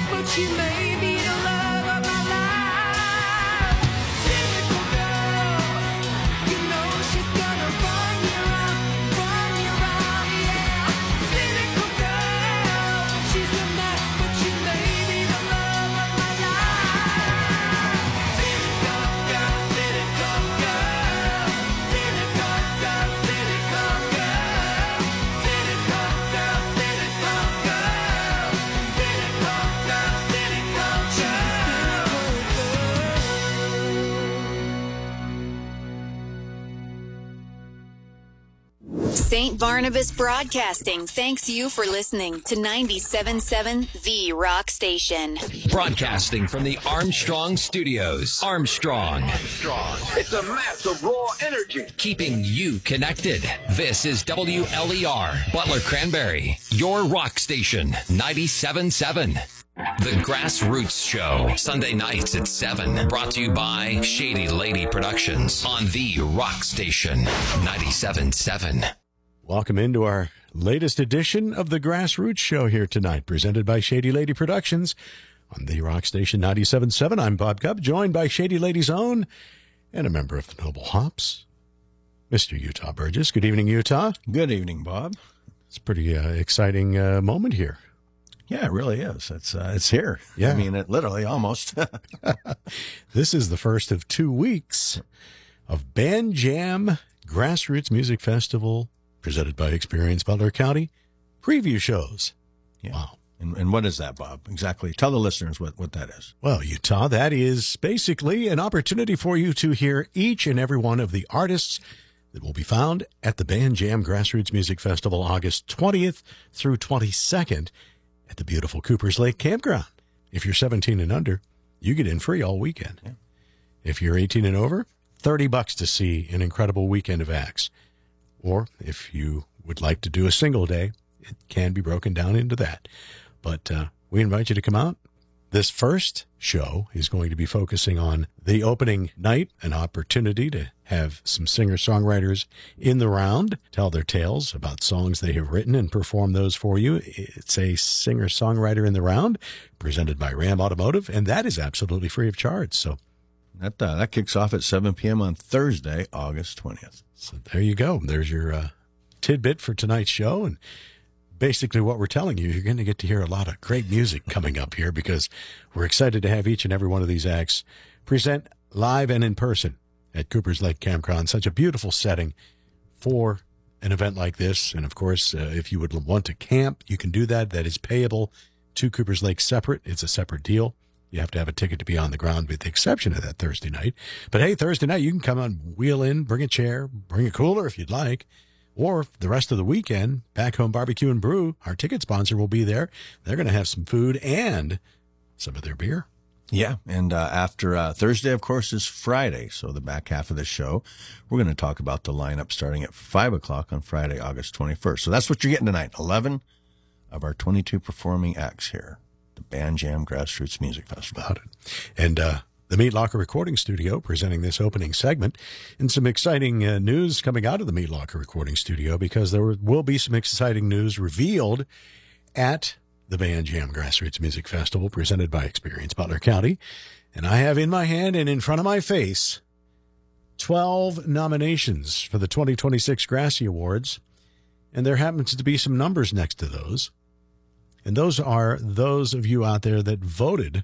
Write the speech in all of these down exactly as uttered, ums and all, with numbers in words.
mess, but she may be the love of my life. Cynical girl, you know she's gonna run you up, run you up, yeah. Cynical girl, she's a mess, but she may be the love of my life. Cynical girl, cynical girl, cynical girl, cynical girl, cynical girl, cynical girl, cynical girl, cynical girl. Saint Barnabas Broadcasting thanks you for listening to ninety-seven point seven The Rock Station. Broadcasting from the Armstrong Studios. Armstrong. Strong. It's a massive raw energy. Keeping you connected. This is W L E R, Butler Cranberry, your rock station, ninety-seven point seven. The Grassroots Show, Sunday nights at seven. Brought to you by Shady Lady Productions on the Rock Station, ninety-seven point seven. Welcome into our latest edition of the Grassroots Show here tonight, presented by Shady Lady Productions on the Rock Station ninety-seven point seven. I'm Bob Cubb, joined by Shady Lady's own and a member of the Noble Hops, Mister Utah Burgess. Good evening, Utah. Good evening, Bob. It's a pretty uh, exciting uh, moment here. Yeah, it really is. It's uh, it's here. Yeah. I mean, it literally almost. This is the first of two weeks of Band Jam Grassroots Music Festival, presented by Experience Butler County preview shows. Yeah. Wow. And, and what is that, Bob? Exactly. Tell the listeners what, what that is. Well, Utah, that is basically an opportunity for you to hear each and every one of the artists that will be found at the Band Jam Grassroots Music Festival August twentieth through twenty-second at the beautiful Coopers Lake Campground. If you're seventeen and under, you get in free all weekend. Yeah. If you're eighteen and over, thirty bucks to see an incredible weekend of acts. Or if you would like to do a single day, it can be broken down into that. But uh, we invite you to come out. This first show is going to be focusing on the opening night, an opportunity to have some singer-songwriters in the round tell their tales about songs they have written and perform those for you. It's a singer-songwriter in the round presented by Ram Automotive, and that is absolutely free of charge. So That uh, that kicks off at seven p.m. on Thursday, August twentieth. So there you go. There's your uh, tidbit for tonight's show. And basically what we're telling you, you're going to get to hear a lot of great music coming up here because we're excited to have each and every one of these acts present live and in person at Coopers Lake Campground. Such a beautiful setting for an event like this. And, of course, uh, if you would want to camp, you can do that. That is payable to Coopers Lake separate. It's a separate deal. You have to have a ticket to be on the ground with the exception of that Thursday night. But, hey, Thursday night, you can come on, wheel in, bring a chair, bring a cooler if you'd like. Or the rest of the weekend, Back Home Barbecue and Brew, our ticket sponsor, will be there. They're going to have some food and some of their beer. Yeah, and uh, after uh, Thursday, of course, is Friday. So the back half of the show, we're going to talk about the lineup starting at five o'clock on Friday, August twenty-first. So that's what you're getting tonight, eleven of our twenty-two performing acts here, the Band Jam Grassroots Music Festival. About it. And uh, the Meat Locker Recording Studio presenting this opening segment. And some exciting uh, news coming out of the Meat Locker Recording Studio because there will be some exciting news revealed at the Band Jam Grassroots Music Festival presented by Experience Butler County. And I have in my hand and in front of my face twelve nominations for the twenty twenty-six Grassy Awards. And there happens to be some numbers next to those. And those are those of you out there that voted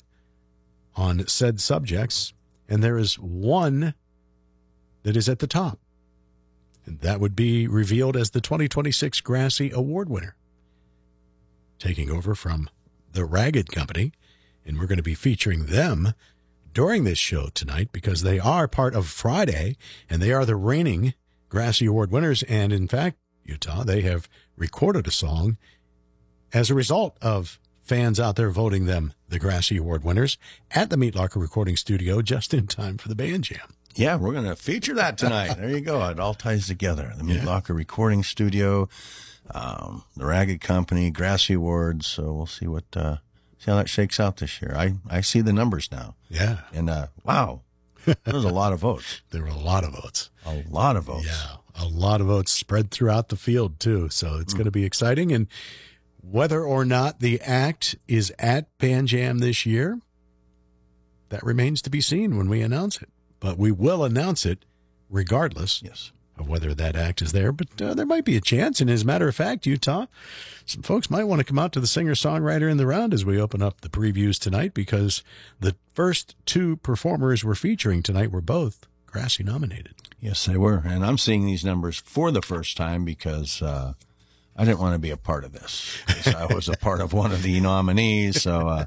on said subjects. And there is one that is at the top. And that would be revealed as the twenty twenty-six Grassy Award winner, taking over from the Ragged Company. And we're going to be featuring them during this show tonight because they are part of Friday and they are the reigning Grassy Award winners. And in fact, Utah, they have recorded a song as a result of fans out there voting them the Grassy Award winners at the Meat Locker Recording Studio just in time for the Band Jam. Yeah, we're going to feature that tonight. There you go. It all ties together. The Meat Yeah. Locker Recording Studio, um, the Ragged Company, Grassy Awards. So we'll see what, uh, see how that shakes out this year. I, I see the numbers now. Yeah. And, uh, wow, there's a lot of votes. There were a lot of votes. A lot of votes. Yeah. A lot of votes spread throughout the field, too. So it's mm. going to be exciting. And Whether or not the act is at Band Jam this year, that remains to be seen when we announce it. But we will announce it regardless Yes. of whether that act is there. But uh, there might be a chance. And as a matter of fact, Utah, some folks might want to come out to the singer-songwriter in the round as we open up the previews tonight, because the first two performers we're featuring tonight were both Grassy nominated. Yes, they were. And I'm seeing these numbers for the first time because uh, I didn't want to be a part of this. 'Cause I was a part of one of the nominees. So, uh,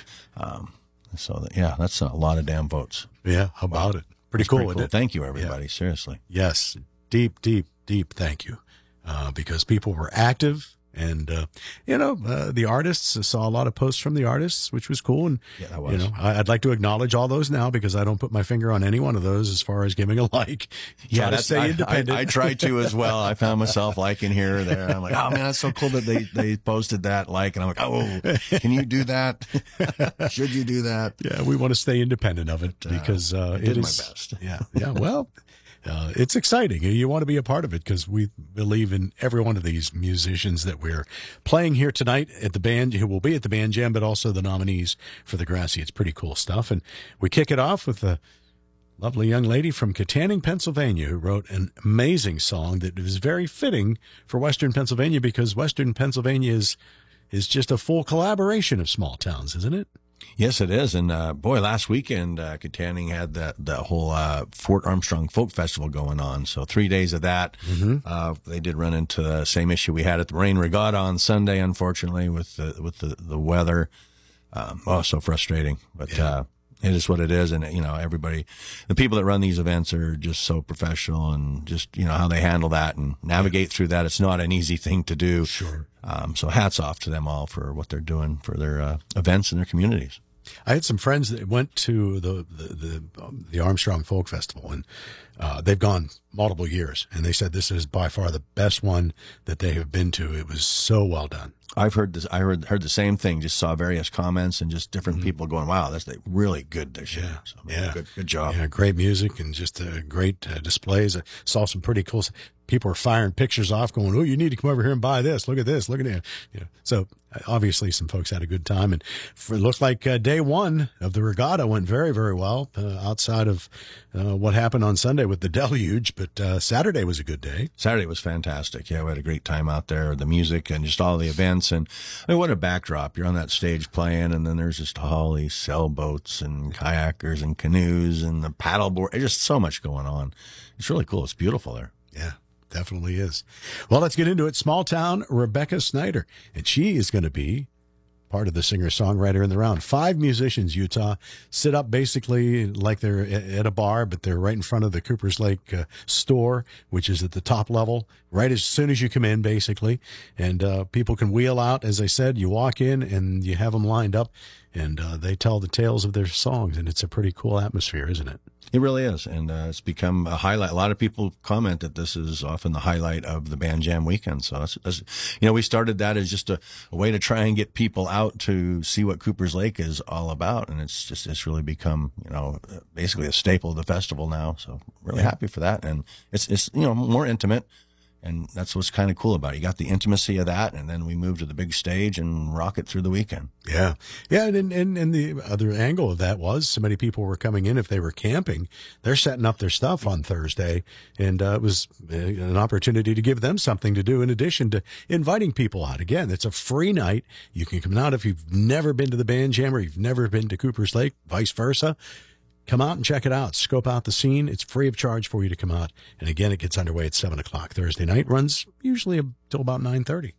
um, so that, yeah, that's a lot of damn votes. Yeah, how about it? Pretty That's cool, pretty isn't cool. it? Thank you, everybody. Seriously. Yes, deep, deep, deep thank you, uh, because people were active. And, uh, you know, uh, the artists, I saw a lot of posts from the artists, which was cool. And, Yeah, that was. you know, I, I'd like to acknowledge all those now because I don't put my finger on any one of those as far as giving a like. Try to stay I, independent. I, I tried to as well. I found myself liking here or there. I'm like, oh man, that's so cool that they, they posted that like, and I'm like, oh, can you do that? Should you do that? Yeah, we want to stay independent of it because uh, I did it my is, best. Yeah, yeah. Well, uh, it's exciting. You want to be a part of it because we believe in every one of these musicians that we're playing here tonight at the band, who will be at the Band Jam, but also the nominees for the Grassy. It's pretty cool stuff. And we kick it off with a lovely young lady from Katanning, Pennsylvania, who wrote an amazing song that is very fitting for Western Pennsylvania because Western Pennsylvania is is just a full collaboration of small towns, isn't it? Yes, it is. And uh, boy, last weekend, uh, Katanning had that the whole uh, Fort Armstrong Folk Festival going on. So three days of that. Mm-hmm. Uh, they did run into the same issue we had at the Rain Regatta on Sunday, unfortunately, with the with the, the weather. Um, oh, so frustrating. But Yeah. uh, it is what it is. And, you know, everybody, the people that run these events are just so professional and just, you know, how they handle that and navigate through that. It's not an easy thing to do. Sure. Um, so hats off to them all for what they're doing for their uh, events in their communities. I had some friends that went to the the the, um, the Armstrong Folk Festival, and uh, they've gone multiple years, and they said this is by far the best one that they have been to. It was so well done. I've heard this. I heard heard the same thing. Just saw various comments and just different Mm-hmm. people going, "Wow, that's like, really good this year." So, Yeah, good, good job. Yeah, great music and just uh, great uh, displays. I saw some pretty cool. People were firing pictures off, going, "Oh, you need to come over here and buy this. Look at this. Look at it." You know, so uh, obviously, some folks had a good time, and for, it looked like uh, day one of the regatta went very, very well. Uh, outside of uh, what happened on Sunday with the deluge, but uh, Saturday was a good day. Saturday was fantastic. Yeah, we had a great time out there. The music and just all the events, and I mean, what a backdrop! You're on that stage playing, and then there's just all these sailboats and kayakers and canoes and the paddleboard. There's just so much going on. It's really cool. It's beautiful there. Yeah, definitely is. Well, let's get into it. Small town Rebecca Snyder, and she is going to be part of the singer-songwriter in the round. Five musicians, Utah, sit up basically like they're at a bar, but they're right in front of the Coopers Lake uh, store, which is at the top level, right as soon as you come in, basically. And uh, people can wheel out. As I said, you walk in and you have them lined up, and uh, they tell the tales of their songs, and it's a pretty cool atmosphere, isn't it? It really is, and uh, it's become a highlight. A lot of people comment that this is often the highlight of the Band Jam weekend. So, that's, that's, you know, we started that as just a, a way to try and get people out to see what Coopers Lake is all about, and it's just it's really become, you know, basically a staple of the festival now. So, really happy for that, and it's it's you know more intimate. And that's what's kind of cool about it. You got the intimacy of that, and then we move to the big stage and rock it through the weekend. Yeah. Yeah. And, and, and the other angle of that was so many people were coming in. If they were camping, they're setting up their stuff on Thursday. And uh, it was an opportunity to give them something to do in addition to inviting people out. Again, it's a free night. You can come out if you've never been to the Band Jam or you've never been to Coopers Lake, vice versa. Come out and check it out. Scope out the scene. It's free of charge for you to come out. And again, it gets underway at seven o'clock Thursday night. Runs usually until about nine thirty.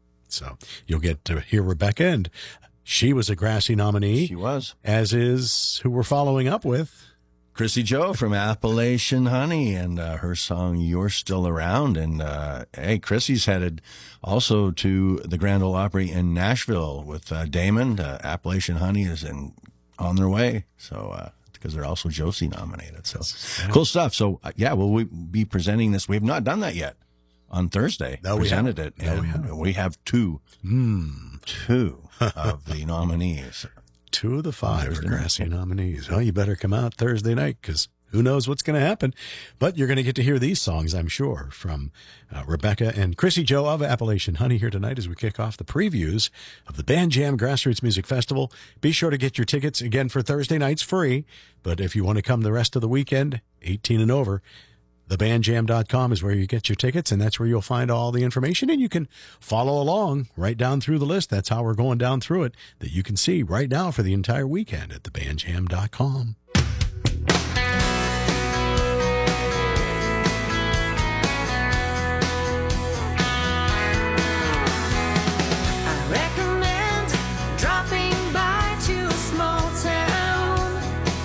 So you'll get to hear Rebecca, and she was a Grassy nominee. She was. As is who we're following up with. Chrissy Joe from Appalachian Honey and uh, her song You're Still Around. And uh, hey, Chrissy's headed also to the Grand Ole Opry in Nashville with uh, Damon. Uh, Appalachian Honey is in on their way. So, uh, because they're also Josie nominated. So cool stuff. So, uh, yeah, will we be presenting this? We have not done that yet on Thursday. No, we presented haven't. it. No, and we haven't. we have two, Hmm. two of the nominees. Two of the five are Thursday Grassy nominees. Oh, you better come out Thursday night because who knows what's going to happen. But you're going to get to hear these songs, I'm sure, from uh, Rebecca and Chrissy Joe of Appalachian Honey here tonight as we kick off the previews of the Band Jam Grassroots Music Festival. Be sure to get your tickets again for Thursday nights free. But if you want to come the rest of the weekend, eighteen and over, the band jam dot com is where you get your tickets, and that's where you'll find all the information, and you can follow along right down through the list. That's how we're going down through it, that you can see right now for the entire weekend at the band jam dot com. I recommend dropping by to a small town.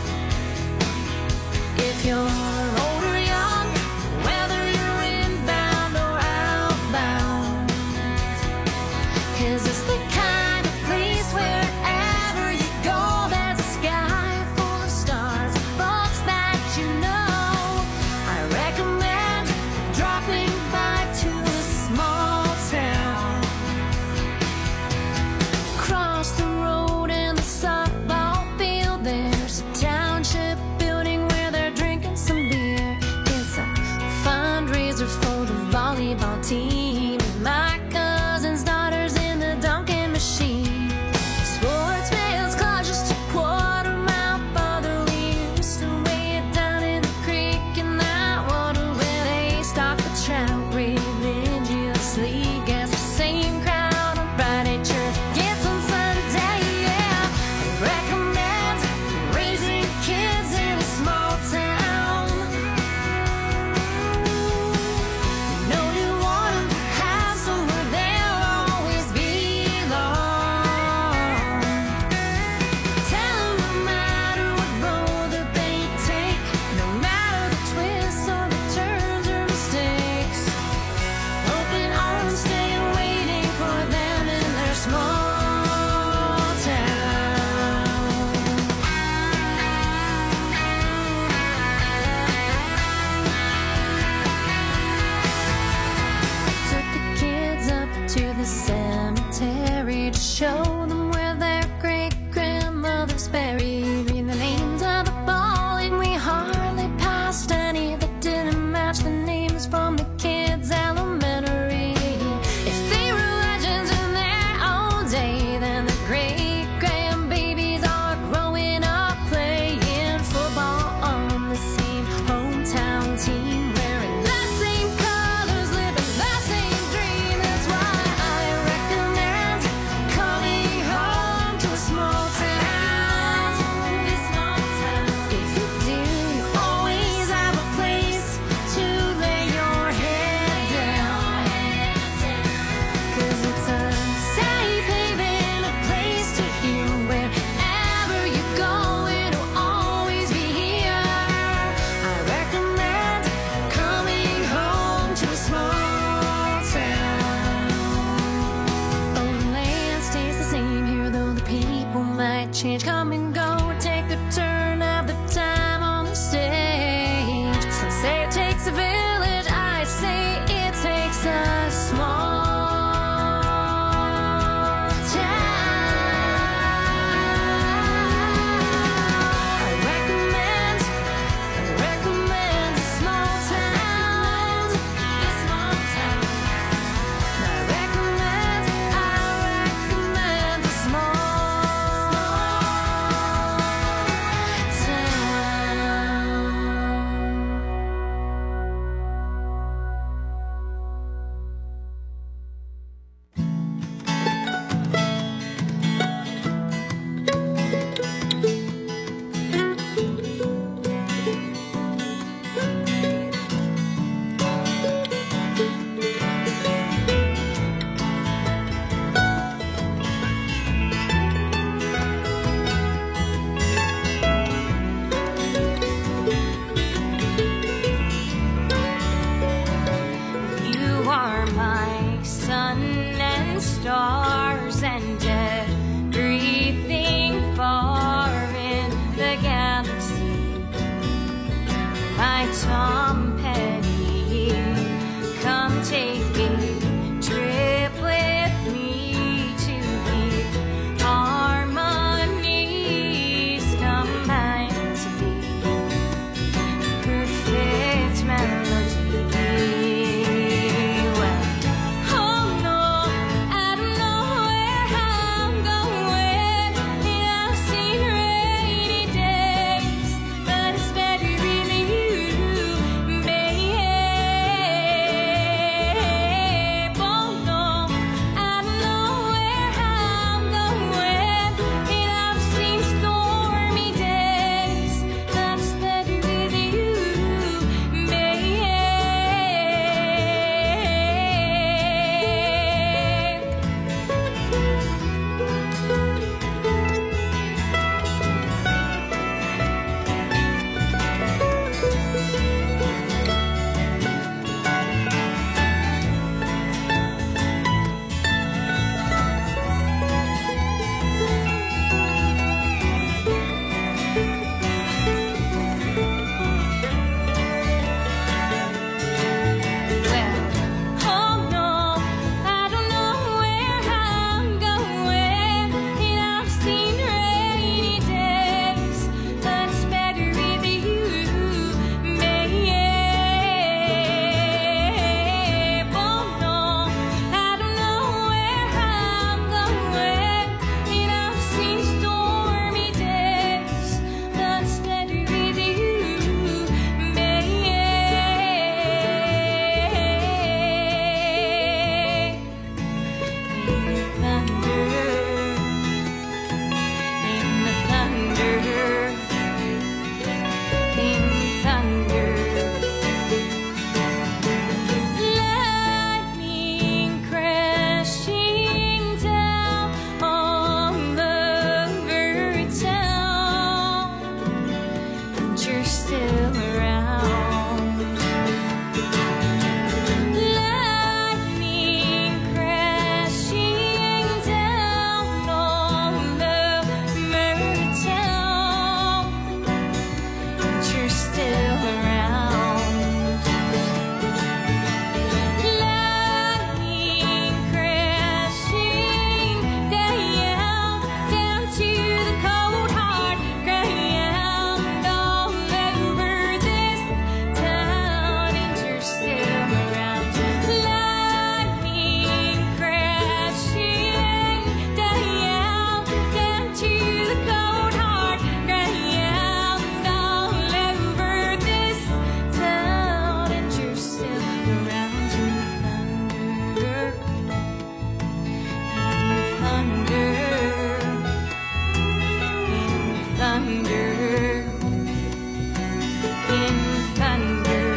If you're old or young, whether you're inbound or outbound, 'cause it's the kind of place wherever you go, there's a sky full of stars, folks that you know. I recommend dropping by to a small town. Across the road in the softball field, there's a township building where they're drinking some beer. It's a fundraiser for the volleyball team. My cousin's daughter's in the dunking machine. Sportsman's Club just a quarter mile further. We used to weigh it down in the creek in that water where they stock the trout religiously. Guess the same crowd on Friday, church gets on Sunday, yeah. I recommend raising kids in a small town. You know you want 'em to have somewhere they'll always belong. Tell 'em no matter what road that they take, no matter the twists or the turns or mistakes, open arms staying waiting for them in their small town. Took the kids up to the cemetery to show them where their great grandmother's buried. Read the names of the ball, and we hardly passed any that didn't match the names from the kids' elementary. If they were legends in their own day, then the great grandbabies are growing up playing football on the same hometown team, wearing the same colors, living the same dream. That's why I recommend coming home to a small town. If you do, you always have a place to lay your head down. 'Cause it's a safe haven, a place to hear. Wherever you go, it'll always be here. I recommend coming home to a small town. Oh, the land stays the same here, though the people might change, come and go, take a turn at the time on the stage. Some say it takes a village, I say it takes a small town. I recommend, I recommend a small town, a small town. I recommend, I recommend a small thunder, in thunder.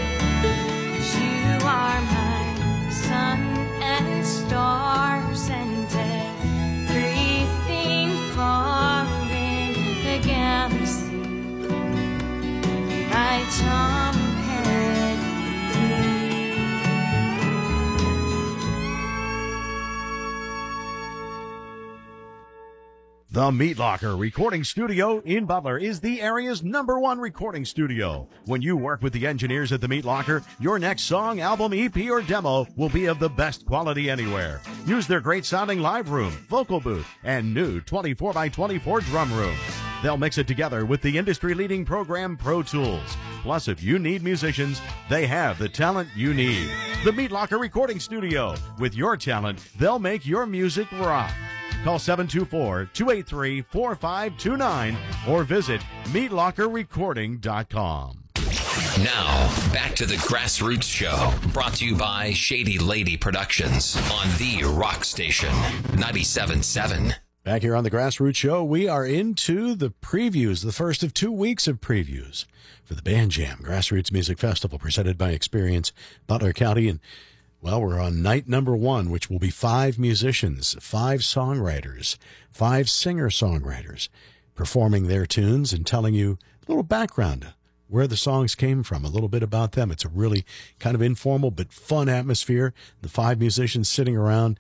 You are my sun and stars and everything far in the galaxy. My Tom Petty. The Meat Locker Recording Studio in Butler is the area's number one recording studio. When you work with the engineers at the Meat Locker, your next song, album, E P, or demo will be of the best quality anywhere. Use their great sounding live room, vocal booth, and new twenty-four by twenty-four drum room. They'll mix it together with the industry-leading program Pro Tools. Plus, if you need musicians, they have the talent you need. The Meat Locker Recording Studio. With your talent, they'll make your music rock. Call seven two four, two eight three, four five two nine or visit meat locker recording dot com. Now, back to the Grassroots Show, brought to you by Shady Lady Productions on the Rock Station, ninety-seven point seven. Back here on the Grassroots Show, we are into the previews, the first of two weeks of previews for the Band Jam Grassroots Music Festival presented by Experience Butler County. And well, we're on night number one, which will be five musicians, five songwriters, five singer-songwriters performing their tunes and telling you a little background, where the songs came from, a little bit about them. It's a really kind of informal but fun atmosphere. The five musicians sitting around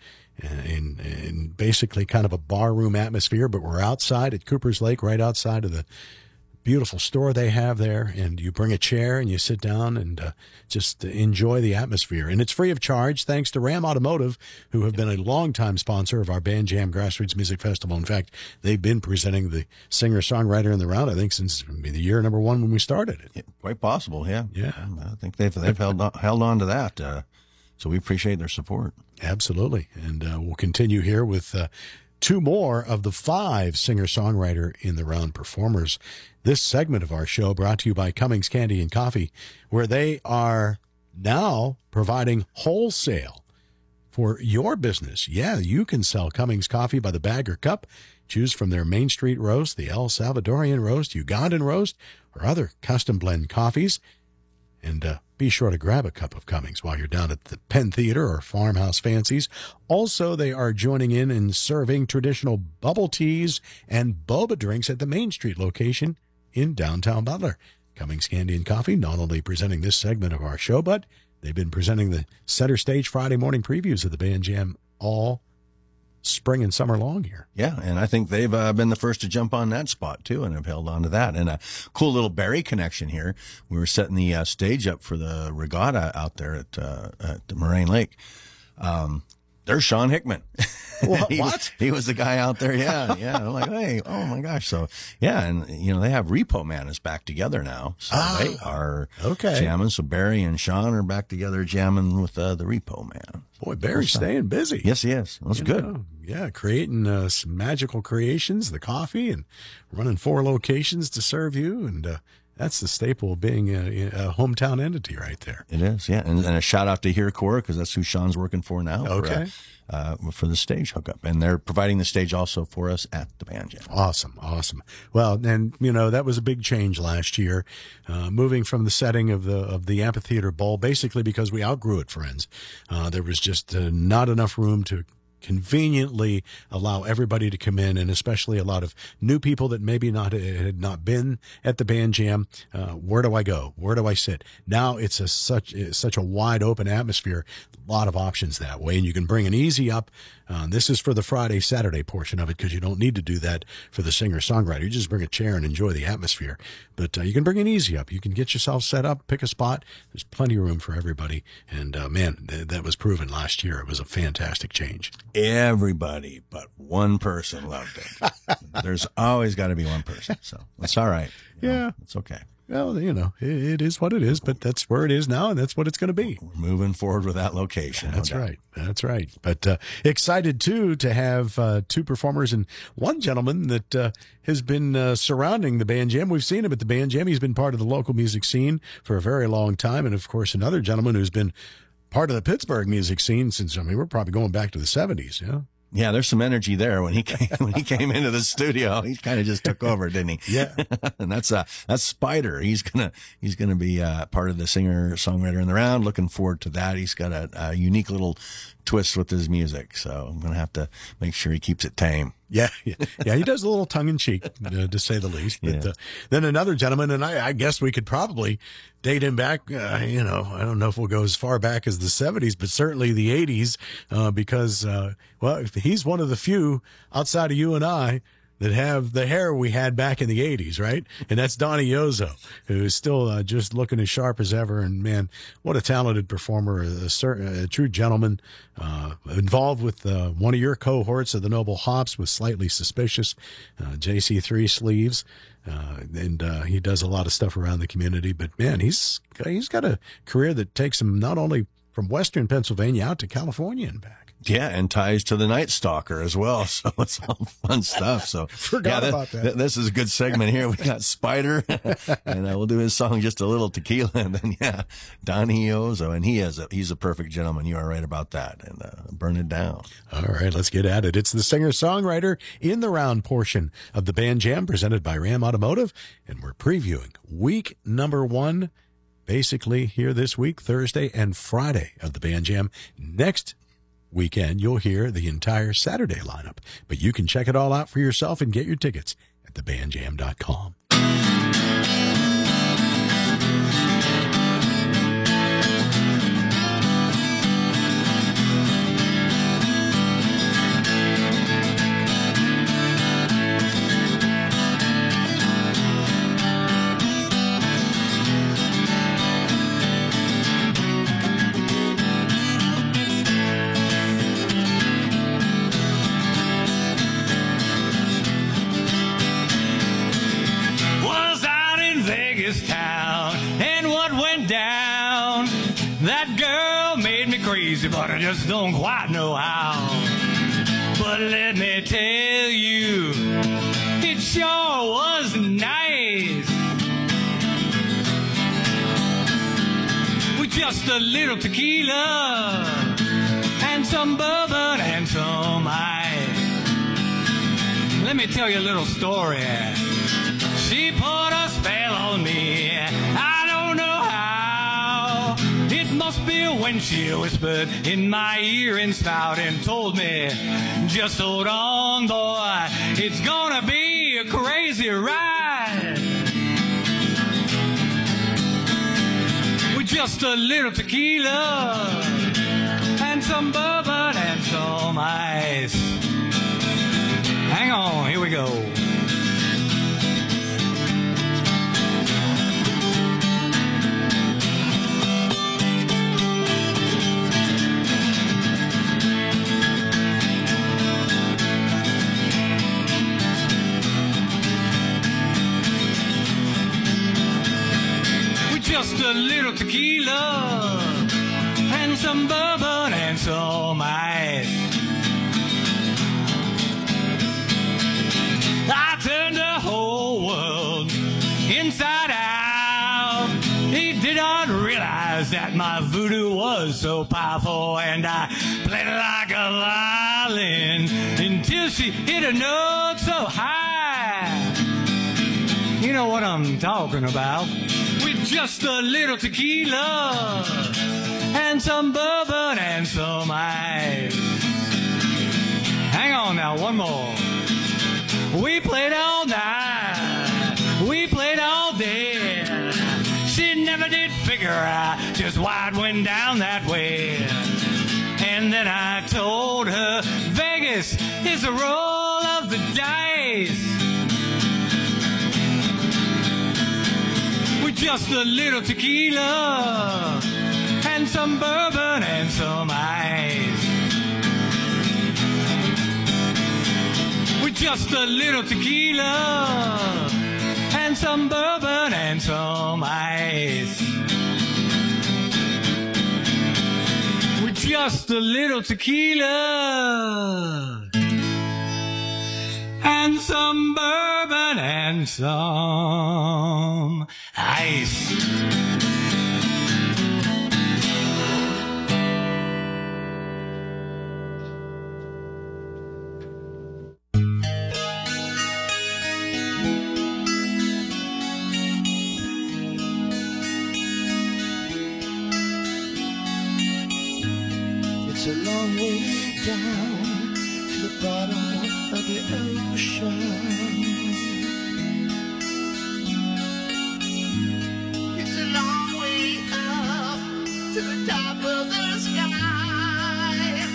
in, in basically kind of a barroom atmosphere, but we're outside at Cooper's Lake, right outside of the beautiful store they have there, and you bring a chair and you sit down and uh, just enjoy the atmosphere. And it's free of charge thanks to Ram Automotive, who have been a longtime sponsor of our Band Jam Grassroots Music Festival. In fact, they've been presenting the singer-songwriter in the round, I think, since the year number one when we started it. Yeah, quite possible, yeah. Yeah. I think they've, they've held, on, held on to that, uh, so we appreciate their support. Absolutely. And uh, we'll continue here with uh, two more of the five singer-songwriter in the round performers. This segment of our show brought to you by Cummings Candy and Coffee, where they are now providing wholesale for your business. Yeah, you can sell Cummings coffee by the bag or cup. Choose from their Main Street roast, the El Salvadorian roast, Ugandan roast, or other custom blend coffees. And uh, be sure to grab a cup of Cummings while you're down at the Penn Theater or Farmhouse Fancies. Also, they are joining in and serving traditional bubble teas and boba drinks at the Main Street location in downtown Butler. Cummings Candy and Coffee not only presenting this segment of our show, but they've been presenting the center stage Friday morning previews of the Band Jam all spring and summer long here. Yeah, and I think they've uh, been the first to jump on that spot, too, and have held on to that. And a cool little Barry connection here. We were setting the uh, stage up for the regatta out there at, uh, at the Moraine Lake. Um, there's Sean Hickman. What? he, was, he was the guy out there. Yeah, yeah. I'm like, hey, oh my gosh. So, yeah, and, you know, they have Repo Man is back together now. So Ah, they are okay. jamming. So Barry and Sean are back together jamming with uh, the Repo Man. Boy, Barry's staying busy. Yes, he is. That's You good. know, yeah, creating uh, some magical creations, the coffee, and running four locations to serve you. And uh, that's the staple of being a, a hometown entity right there. It is, yeah. And, and a shout out to Hiracora, because that's who Sean's working for now. Okay. For, uh, uh, for the stage hookup. And they're providing the stage also for us at the Band Jam. Awesome, awesome. Well, and you know that was a big change last year, uh, moving from the setting of the of the amphitheater bowl, basically because we outgrew it, friends. Uh, there was just uh, not enough room to conveniently allow everybody to come in, and especially a lot of new people that maybe not had not been at the Band Jam. Uh, where do I go? Where do I sit? Now it's a such it's such a wide open atmosphere. A lot of options that way, and you can bring an easy up. Uh, this is for the Friday, Saturday portion of it, because you don't need to do that for the singer-songwriter. You just bring a chair and enjoy the atmosphere. But uh, you can bring an easy up. You can get yourself set up, pick a spot. There's plenty of room for everybody. And, uh, man, th- that was proven last year. It was a fantastic change. Everybody but one person loved it. There's always got to be one person. So it's all right. You know, Yeah. it's okay. Well, you know, it, it is what it is, but that's where it is now, and that's what it's going to be. We're moving forward with that location. no That's doubt. right. That's right. But uh, excited, too, to have uh, two performers and one gentleman that uh, has been uh, surrounding the Band Jam. We've seen him at the Band Jam. He's been part of the local music scene for a very long time. And, of course, another gentleman who's been part of the Pittsburgh music scene since, I mean, we're probably going back to the seventies, yeah? Yeah, there's some energy there when he came, when he came into the studio. He kind of just took over, didn't he? Yeah. And that's uh that's Spider. He's gonna he's gonna be uh, part of the singer songwriter in the round. Looking forward to that. He's got a, a unique little twist with his music, so I'm gonna have to make sure he keeps it tame. Yeah, yeah, yeah. He does a little tongue in cheek, uh, to say the least. But Yeah. uh, then another gentleman, and I, I guess we could probably date him back. Uh, you know, I don't know if we'll go as far back as the seventies, but certainly the eighties, uh, because uh, well, he's one of the few outside of you and I that have the hair we had back in the eighties, right? And that's Donnie Yozo, who is still uh, just looking as sharp as ever. And man, what a talented performer, a, certain, a true gentleman, uh, involved with uh, one of your cohorts of the Noble Hops with Slightly Suspicious, uh, J C three Sleeves. Uh, and uh, he does a lot of stuff around the community. But man, he's he's got a career that takes him not only from Western Pennsylvania out to California and back. Yeah, and ties to the Night Stalker as well. So it's all fun stuff. So Forgot yeah, about that. th- This is a good segment here. We got Spider, and uh, we'll do his song Just a Little Tequila, and then yeah, Donnie Yozo, and he has a he's a perfect gentleman. You are right about that. And uh, burn it down. All right, let's get at it. It's the singer-songwriter in the round portion of the Band Jam presented by Ram Automotive, and we're previewing week number one, basically here this week, Thursday and Friday of the Band Jam. Next weekend, you'll hear the entire Saturday lineup, but you can check it all out for yourself and get your tickets at the band jam dot com. Was out in Vegas town, and what went down? That girl made me crazy, but I just don't quite know how. But let me tell you, it sure was nice. With just a little tequila and some bourbon and some ice. Let me tell you a little story. She put a spell on me. I don't know how. It must be when she whispered in my ear and smiled and told me, just hold on, boy. It's gonna be a crazy ride. With just a little tequila and some bourbon and some ice. Hang on, here we go. Just a little tequila and some bourbon and some ice. I turned the whole world inside out. He did not realize that my voodoo was so powerful, and I played it like a violin until she hit a note so high. You know what I'm talking about. With just a little tequila and some bourbon and some ice. Hang on now, one more. We played all night, we played all day. She never did figure out just why it went down that way. And then I told her Vegas is a roll of the dice. Just a little tequila and some bourbon and some ice. With just a little tequila and some bourbon and some ice. With just a little tequila and some bourbon and some ice. down to the bottom of the ocean. It's a long way up to the top of the sky.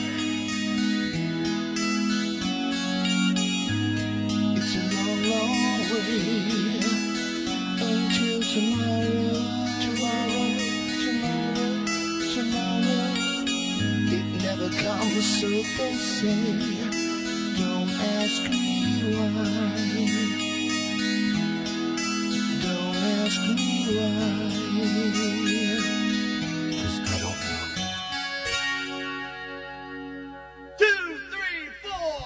It's a long, long way until tomorrow, tomorrow, tomorrow, tomorrow. It never comes, so they say. Don't ask me why. Don't ask me why. 'Cause I don't know. Two, three, four.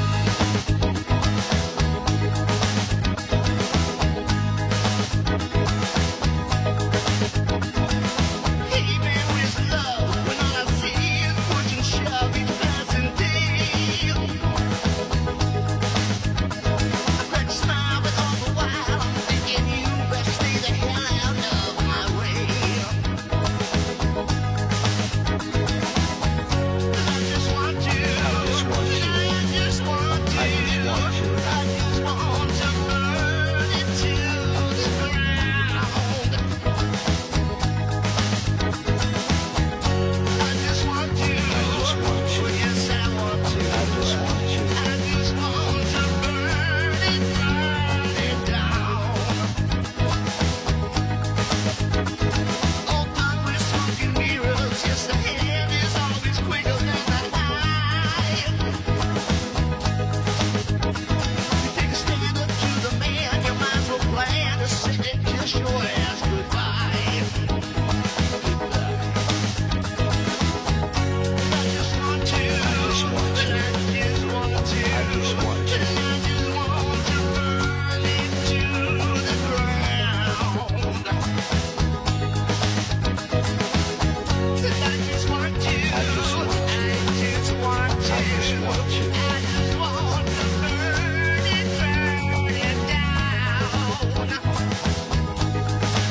Hey man, where's love when all I see is push and shove each passing day? I crack a smile, but all the while I'm thinking you best stay the hell out of my way. 'Cause I just want to, I just want to, I just want to, I just want to, I just want to burn it to the ground. I just want to, I just want to, yes I want to, I just want to, I just want to burn it, burn it down. All done with smoking mirrors, yes the hand is always quicker than the eye. You take a stand up to the man, your mind's will plan to sit and kiss your ass goodbye. Goodbye. I just want to, I just want to, I just want to, I just want to, I just want to burn it to the ground. I just want to, I just want to, I just want to, I just want to, I just want to burn it, burn it down.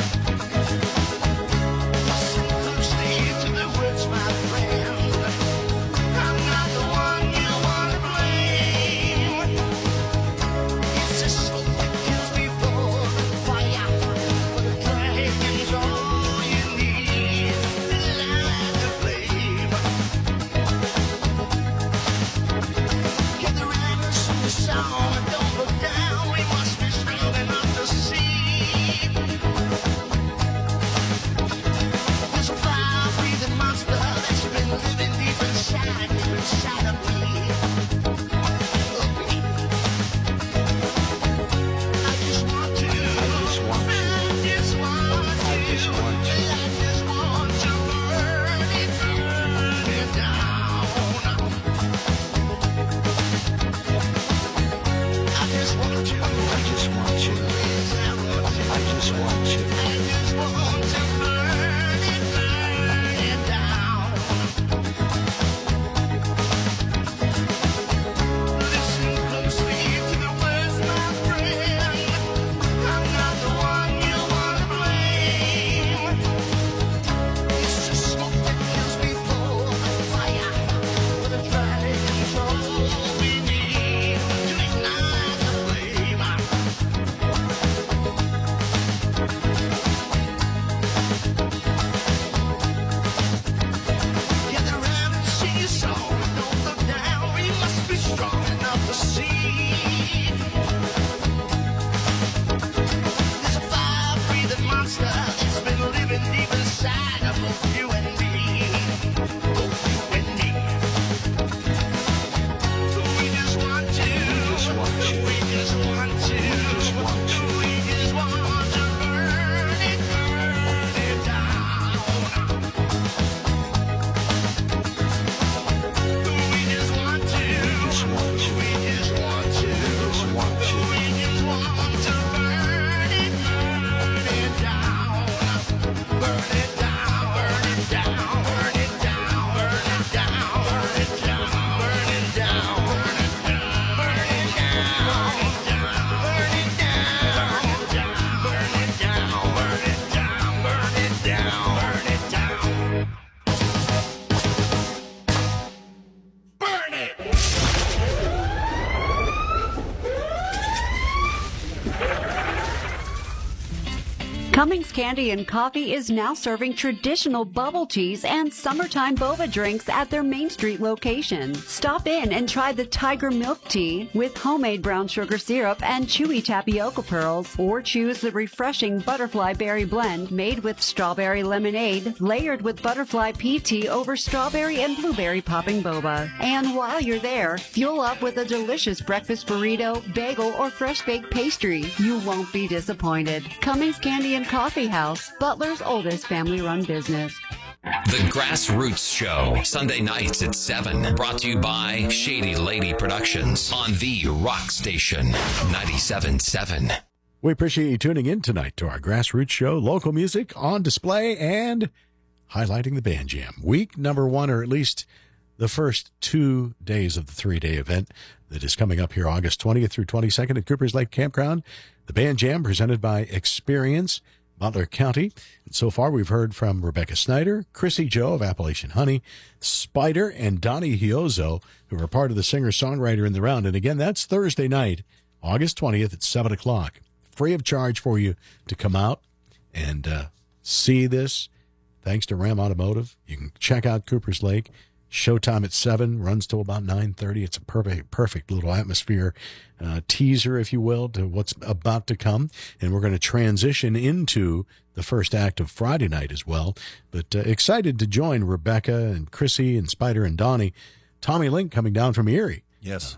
Cummings Candy and Coffee is now serving traditional bubble teas and summertime boba drinks at their Main Street location. Stop in and try the Tiger Milk Tea with homemade brown sugar syrup and chewy tapioca pearls, or choose the refreshing Butterfly Berry Blend made with strawberry lemonade, layered with butterfly pea tea over strawberry and blueberry popping boba. And while you're there, fuel up with a delicious breakfast burrito, bagel, or fresh baked pastry. You won't be disappointed. Cummings Candy and Coffee House, Butler's oldest family-run business. The Grassroots Show, Sunday nights at seven. Brought to you by Shady Lady Productions on the Rock Station, ninety-seven point seven. We appreciate you tuning in tonight to our Grassroots Show. Local music on display and highlighting the Band Jam. Week number one, or at least the first two days of the three-day event that is coming up here August twentieth through twenty-second at Cooper's Lake Campground. The Band Jam presented by Experience Butler County. And so far, we've heard from Rebecca Snyder, Chrissy Joe of Appalachian Honey, Spider, and Donnie Hiozo, who are part of the singer-songwriter in the round. And again, that's Thursday night, August twentieth at seven o'clock. Free of charge for you to come out and uh, see this. Thanks to Ram Automotive. You can check out Cooper's Lake. Showtime at seven, runs till about nine thirty. It's a perfect, perfect little atmosphere uh, teaser, if you will, to what's about to come. And we're going to transition into the first act of Friday night as well. But uh, excited to join Rebecca and Chrissy and Spider and Donnie. Tommy Link coming down from Erie. Yes.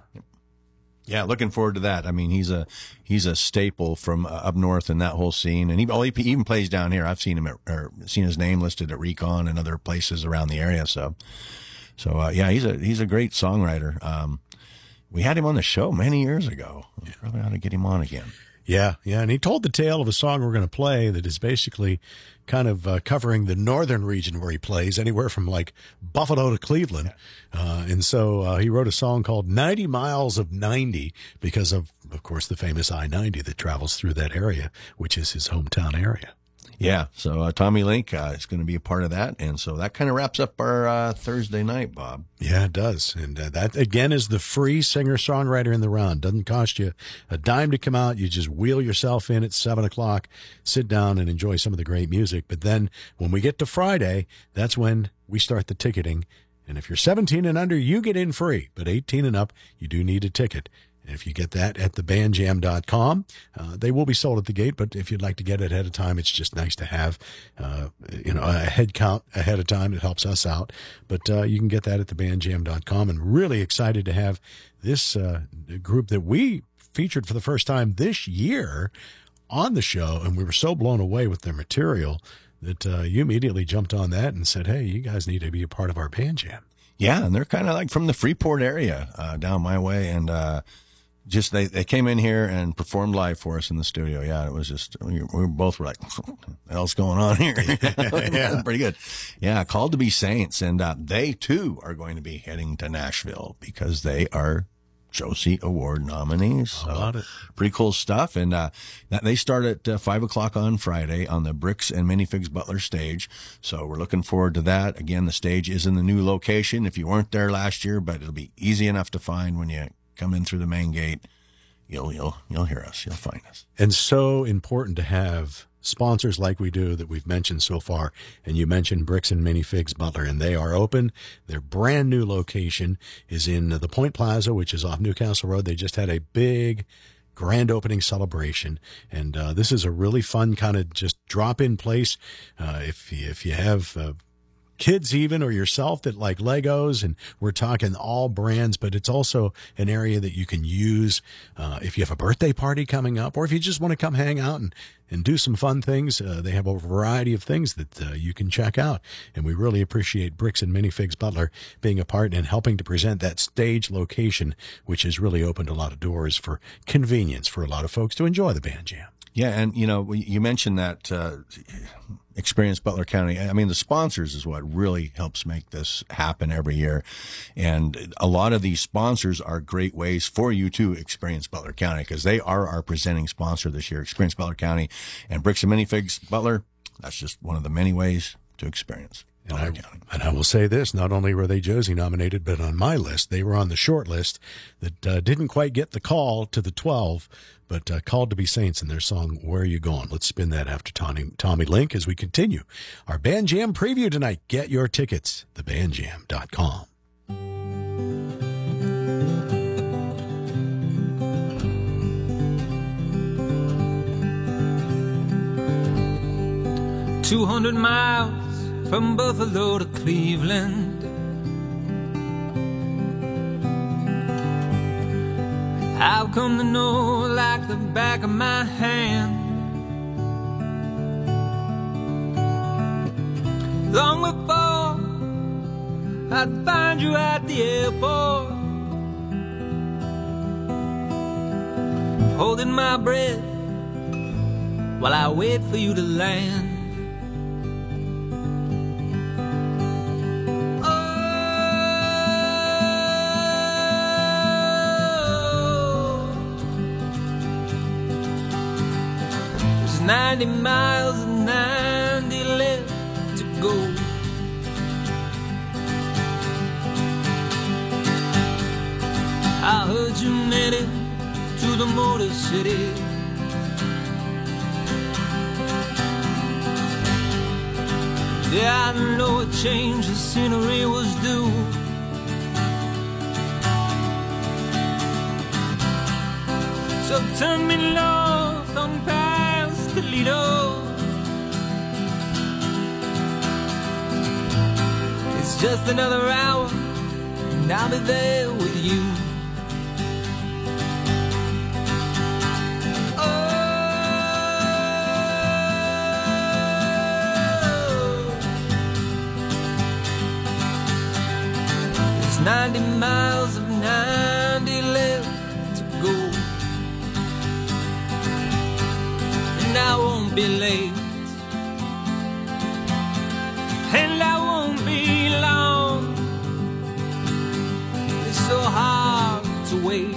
Yeah, looking forward to that. I mean, he's a he's a staple from uh, up north in that whole scene, and he, oh, he even plays down here. I've seen him at, or seen his name listed at Recon and other places around the area. So. So, uh, yeah, he's a he's a great songwriter. Um, we had him on the show many years ago. We probably ought to get him on again. Yeah, yeah, and he told the tale of a song we're going to play that is basically kind of uh, covering the northern region where he plays, anywhere from like Buffalo to Cleveland. Uh, and so uh, he wrote a song called ninety miles of ninety because of, of course, the famous I ninety that travels through that area, which is his hometown area. Yeah, so uh, Tommy Link uh, is going to be a part of that, and so that kind of wraps up our uh, Thursday night, Bob. Yeah, it does, and uh, that, again, is the free singer-songwriter in the round. Doesn't cost you a dime to come out. You just wheel yourself in at seven o'clock, sit down, and enjoy some of the great music. But then when we get to Friday, that's when we start the ticketing, and if you're seventeen and under, you get in free, but eighteen and up, you do need a ticket. And if you get that at the band jam dot com, uh, they will be sold at the gate, but if you'd like to get it ahead of time, it's just nice to have, uh, you know, a head count ahead of time. It helps us out. But uh, you can get that at the band jam dot com, and really excited to have this uh, group that we featured for the first time this year on the show, and we were so blown away with their material that uh, you immediately jumped on that and said, hey, you guys need to be a part of our Band Jam. Yeah, and they're kind of like from the Freeport area uh, down my way, and uh Just they, they came in here and performed live for us in the studio. Yeah, it was just we, we were both were like, "What the hell's going on here?" Yeah, pretty good. Yeah, Called to Be Saints, and uh, they too are going to be heading to Nashville because they are Josie Award nominees. So, How about it? Pretty cool stuff. And uh, that, they start at uh, five o'clock on Friday on the Bricks and Minifigs Butler stage. So we're looking forward to that. Again, the stage is in the new location. If you weren't there last year, but it'll be easy enough to find when you come in through the main gate. You'll you'll you'll hear us. You'll find us. And so important to have sponsors like we do that we've mentioned so far. And you mentioned Bricks and Minifigs Butler, and they are open. Their brand new location is in the Point Plaza, which is off Newcastle Road. They just had a big grand opening celebration, and uh, this is a really fun kind of just drop-in place. Uh, if you, if you have uh, kids even or yourself that like Legos, and we're talking all brands, but it's also an area that you can use uh, if you have a birthday party coming up, or if you just want to come hang out and, and do some fun things. Uh, they have a variety of things that uh, you can check out, and we really appreciate Bricks and Minifigs Butler being a part and helping to present that stage location, which has really opened a lot of doors for convenience for a lot of folks to enjoy the Band Jam. Yeah, and you know, you mentioned that uh, Experience Butler County. I mean, the sponsors is what really helps make this happen every year, and a lot of these sponsors are great ways for you to experience Butler County because they are our presenting sponsor this year. Experience Butler County and Bricks and Minifigs Butler. That's just one of the many ways to experience. And I, and I will say this, not only were they Josie nominated, but on my list, they were on the short list that uh, didn't quite get the call to the twelve, but uh, Called to Be Saints in their song, Where Are You Going? Let's spin that after Tommy, Tommy Link as we continue our Band Jam preview tonight. Get your tickets, the band jam dot com. Two hundred miles from Buffalo to Cleveland, I've come to know like the back of my hand. Long before I'd find you at the airport, holding my breath while I wait for you to land. Ninety miles and ninety left to go. I heard you made it to the Motor City. Yeah, I know a change of scenery was due. So turn me north on past Toledo. It's just another hour and I'll be there with you. Ninety miles of ninety left to go, and I won't be late, and I won't be long. It's so hard to wait,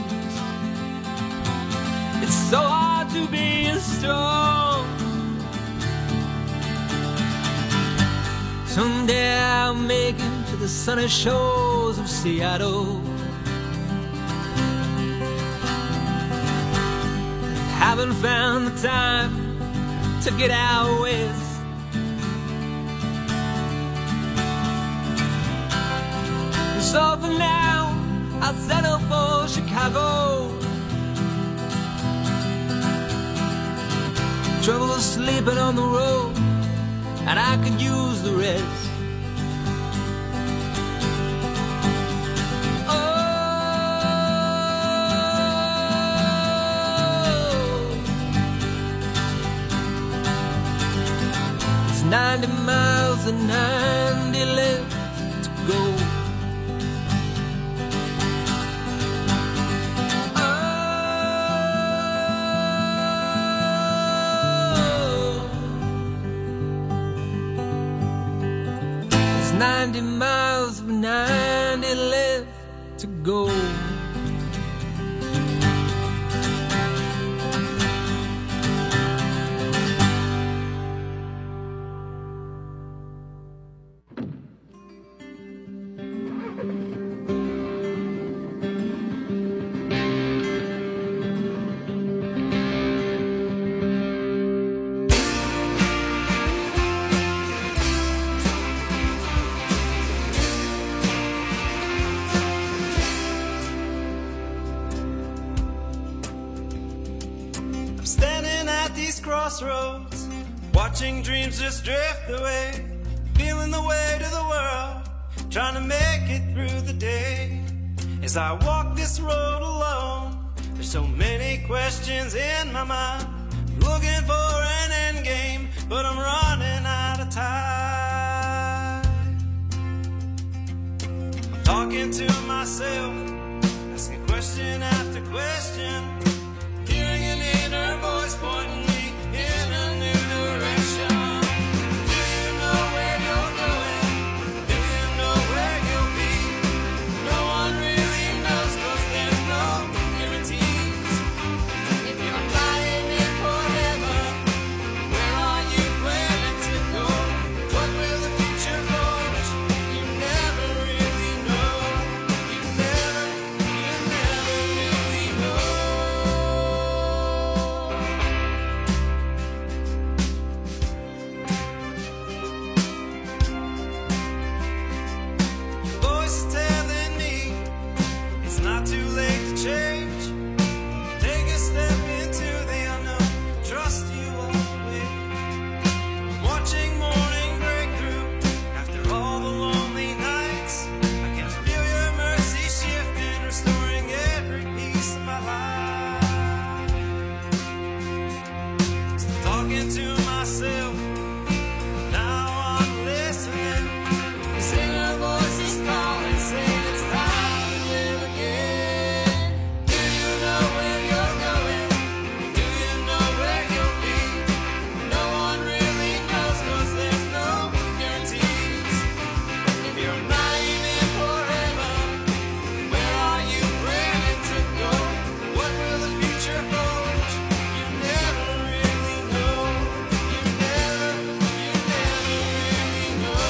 it's so hard to be strong. Someday I'll make it to the sunny shores of Seattle. Haven't found the time to get out west. So for now, I'll settle for Chicago. Trouble sleeping on the road, and I could use the rest. Ninety miles and ninety left to go. Oh, there's ninety miles of ninety left to go. Crossroads, watching dreams just drift away, feeling the weight of the world, trying to make it through the day. As I walk this road alone, there's so many questions in my mind, looking for an end game, but I'm running out of time. I'm talking to myself, asking question after question, hearing an inner voice pointing me in a new direction. Do you know where you're going? Do you know where you'll be? No one really knows, 'cause there's no guarantees. If you're flying in for heaven, where are you planning to go? What will the future hold? thinking to myself, now I'm listening. Sing her voice is calling, saying it's time to live again. Do you know where you're going? Do you know where you'll be? No one really knows, 'cause there's no guarantees. If you're not even forever, where are you planning to go? What will the future hold? You never really know. You never, you never really know.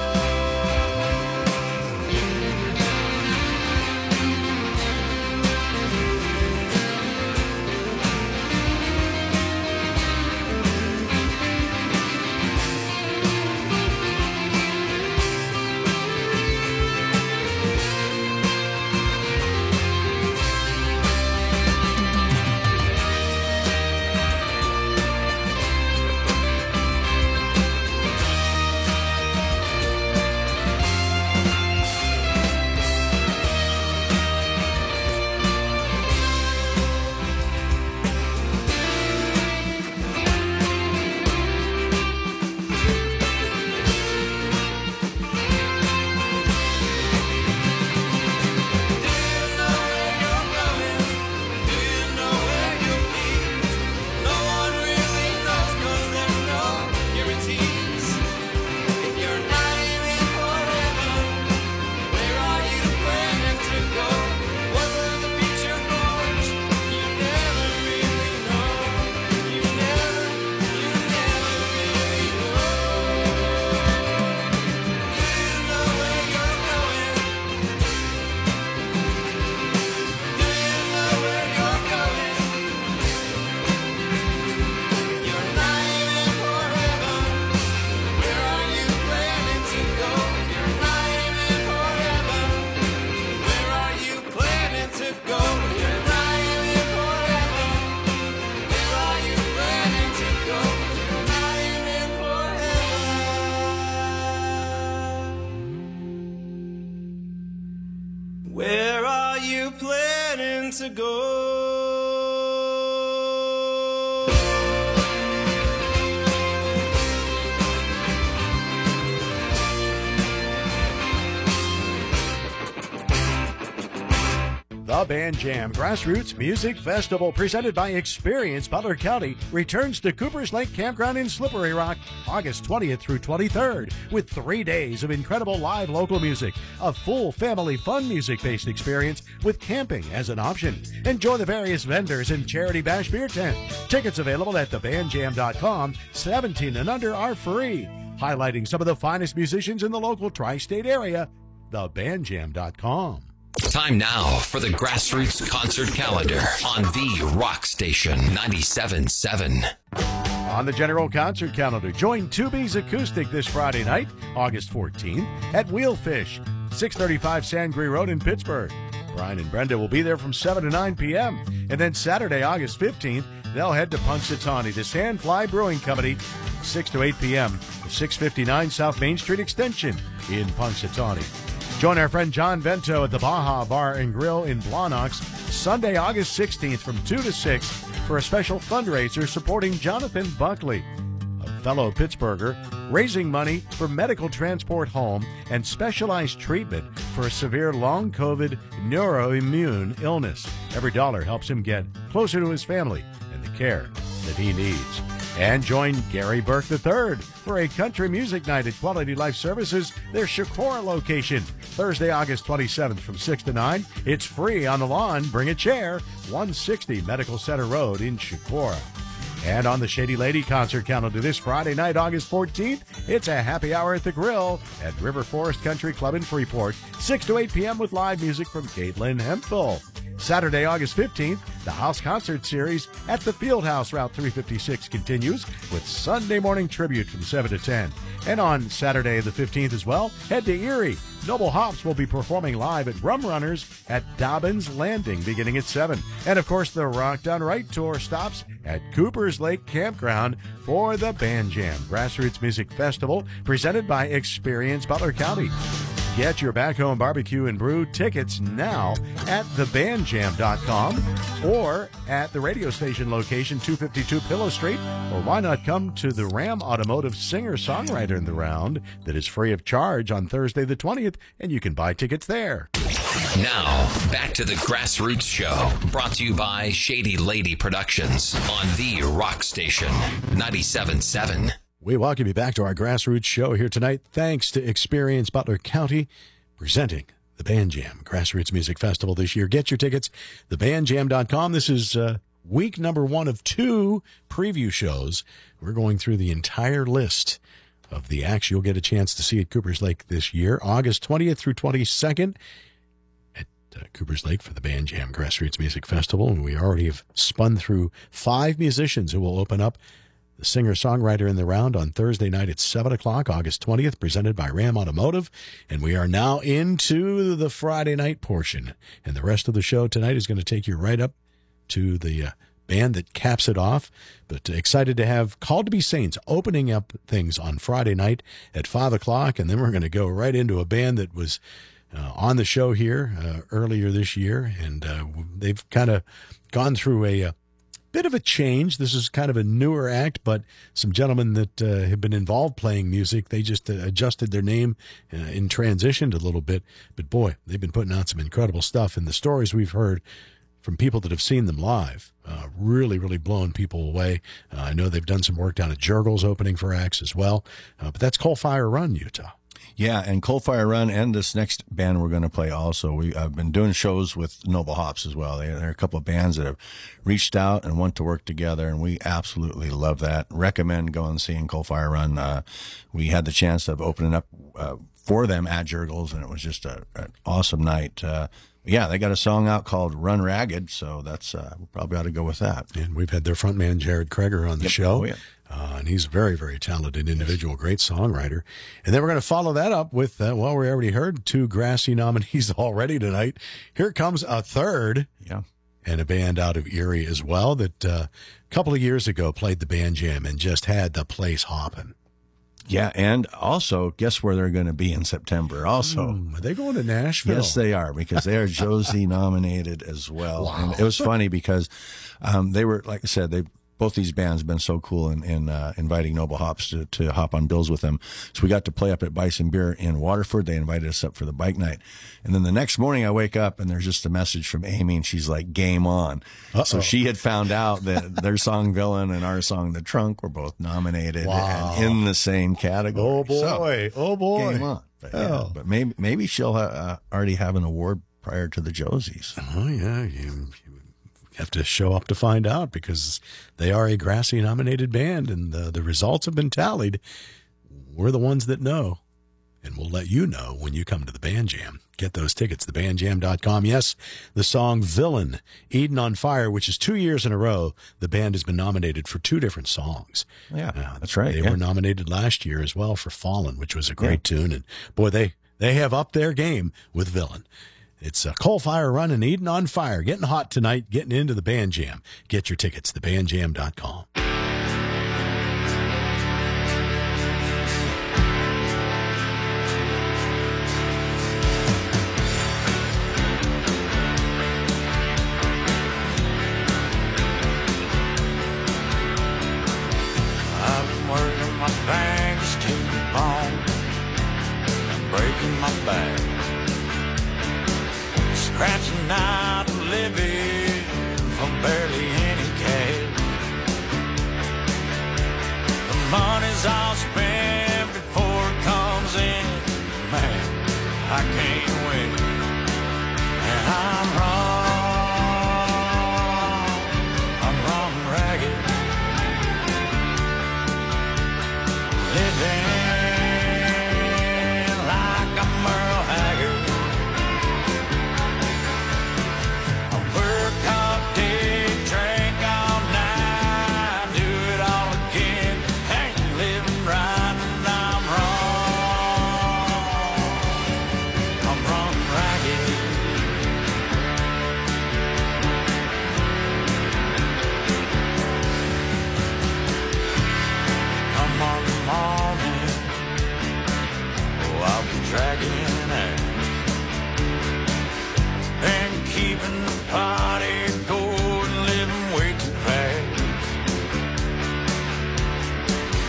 Where are you planning to go? The Band Jam Grassroots Music Festival, presented by Experience Butler County, returns to Cooper's Lake Campground in Slippery Rock August twentieth through twenty-third, with three days of incredible live local music, a full family fun music-based experience with camping as an option. Enjoy the various vendors and charity bash beer tent. Tickets available at the band jam dot com. seventeen and under are free. Highlighting some of the finest musicians in the local tri-state area, the band jam dot com. Time now for the Grassroots Concert Calendar on the Rock Station ninety-seven point seven. On the general concert calendar, join Tubi's Acoustic this Friday night, August fourteenth, at Wheelfish, six thirty-five Sangre Road in Pittsburgh. Brian and Brenda will be there from seven to nine p.m. And then Saturday, August fifteenth, they'll head to Punxsutawney to Sandfly Brewing Company, six to eight p.m., six fifty-nine South Main Street Extension in Punxsutawney. Join our friend John Vento at the Baja Bar and Grill in Blawnox Sunday, August sixteenth from two to six for a special fundraiser supporting Jonathan Buckley, a fellow Pittsburgher, raising money for medical transport home and specialized treatment for a severe long COVID neuroimmune illness. Every dollar helps him get closer to his family and the care that he needs. And join Gary Burke the third for a country music night at Quality Life Services, their Shakora location, Thursday, August twenty-seventh from six to nine. It's free on the lawn. Bring a chair. one sixty Medical Center Road in Shakora. And on the Shady Lady concert calendar this Friday night, August fourteenth, it's a happy hour at the Grill at River Forest Country Club in Freeport, six to eight p.m. with live music from Caitlin Hemphill. Saturday, August fifteenth, the House Concert Series at the Fieldhouse Route three fifty-six continues with Sunday morning tribute from seven to ten. And on Saturday the fifteenth as well, head to Erie. Noble Hops will be performing live at Rum Runners at Dobbins Landing beginning at seven. And of course, the Rock Done Right Tour stops at Cooper's Lake Campground for the Band Jam Grassroots Music Festival, presented by Experience Butler County. Get your Back Home Barbecue and Brew tickets now at the band jam dot com or at the radio station location two fifty-two Pillow Street, or why not come to the Ram Automotive Singer-Songwriter in the Round that is free of charge on Thursday the twentieth, and you can buy tickets there. Now, back to the Grassroots Show, brought to you by Shady Lady Productions on the Rock Station, ninety-seven point seven. We welcome you back to our Grassroots Show here tonight, thanks to Experience Butler County, presenting the Band Jam Grassroots Music Festival this year. Get your tickets, the band jam dot com. This is uh, week number one of two preview shows. We're going through the entire list of the acts you'll get a chance to see at Coopers Lake this year, August twentieth through twenty-second. Uh, Coopers Lake for the Band Jam Grassroots Music Festival, and we already have spun through five musicians who will open up the singer-songwriter in the round on Thursday night at seven o'clock, August twentieth, presented by Ram Automotive, and we are now into the Friday night portion, and the rest of the show tonight is going to take you right up to the uh, band that caps it off, but excited to have Called to Be Saints opening up things on Friday night at five o'clock, and then we're going to go right into a band that was Uh, on the show here uh, earlier this year, and uh, they've kind of gone through a, a bit of a change. This is kind of a newer act, but some gentlemen that uh, have been involved playing music, they just uh, adjusted their name uh, and transitioned a little bit. But boy, they've been putting out some incredible stuff, and the stories we've heard from people that have seen them live, uh, really, really blowing people away. Uh, I know they've done some work down at Jurgles opening for acts as well, uh, but that's Coal Fire Run, Utah. Yeah, and Coal Fire Run and this next band we're going to play also. We have been doing shows with Noble Hops as well. There are a couple of bands that have reached out and want to work together, and we absolutely love that. Recommend going and seeing Coal Fire Run. Uh, we had the chance of opening up uh, for them at Jurgles, and it was just a, an awesome night. Uh, yeah, they got a song out called Run Ragged, so that's uh, we probably ought to go with that. And we've had their frontman, Jared Kreger, on the Yep. show. Oh, yeah. Uh, and he's a very, very talented individual, great songwriter. And then we're going to follow that up with, uh, well, we already heard two Grassy nominees already tonight. Here comes a third. Yeah. And a band out of Erie as well that uh, a couple of years ago played the Band Jam and just had the place hopping. Yeah, and also, guess where they're going to be in September also? Mm, are they going to Nashville? Yes, they are, because they are Josie nominated as well. Wow. And it was funny because um, they were, like I said, they both these bands have been so cool in, in uh, inviting Noble Hops to, to hop on bills with them. So we got to play up at Bison Beer in Waterford. They invited us up for the bike night. And then the next morning I wake up and there's just a message from Amy, and she's like, game on. Uh-oh. So she had found out that their song Villain and our song The Trunk were both nominated Wow. and in the same category. Oh, boy. So, oh, boy. game on. But, yeah, Oh. but maybe, maybe she'll uh, already have an award prior to the Josies. Oh, yeah. You, you have to show up to find out, because they are a Grassy nominated band, and the, the results have been tallied. We're the ones that know, and we'll let you know when you come to the Band Jam. Get those tickets, the band jam dot com. Yes, the song Villain, Eden on Fire, which is two years in a row, the band has been nominated for two different songs. Yeah, Uh, that's right. They yeah. were nominated last year as well for Fallen, which was a great tune. And boy, they, they have upped their game with Villain. It's a Coal Fire Run and Eden on Fire. Getting hot tonight, getting into the Band Jam. Get your tickets, the band jam dot com. I've been working my fingers to the bone and breaking my back, scratching out a living from barely any cash. The money's all spent before it comes in. Man, I can't win, and I'm wrong. I'm wrong and ragged. Living like a Merle Haggard. I work all day, drink all night, do it all again. Ain't living right, and I'm wrong. I'm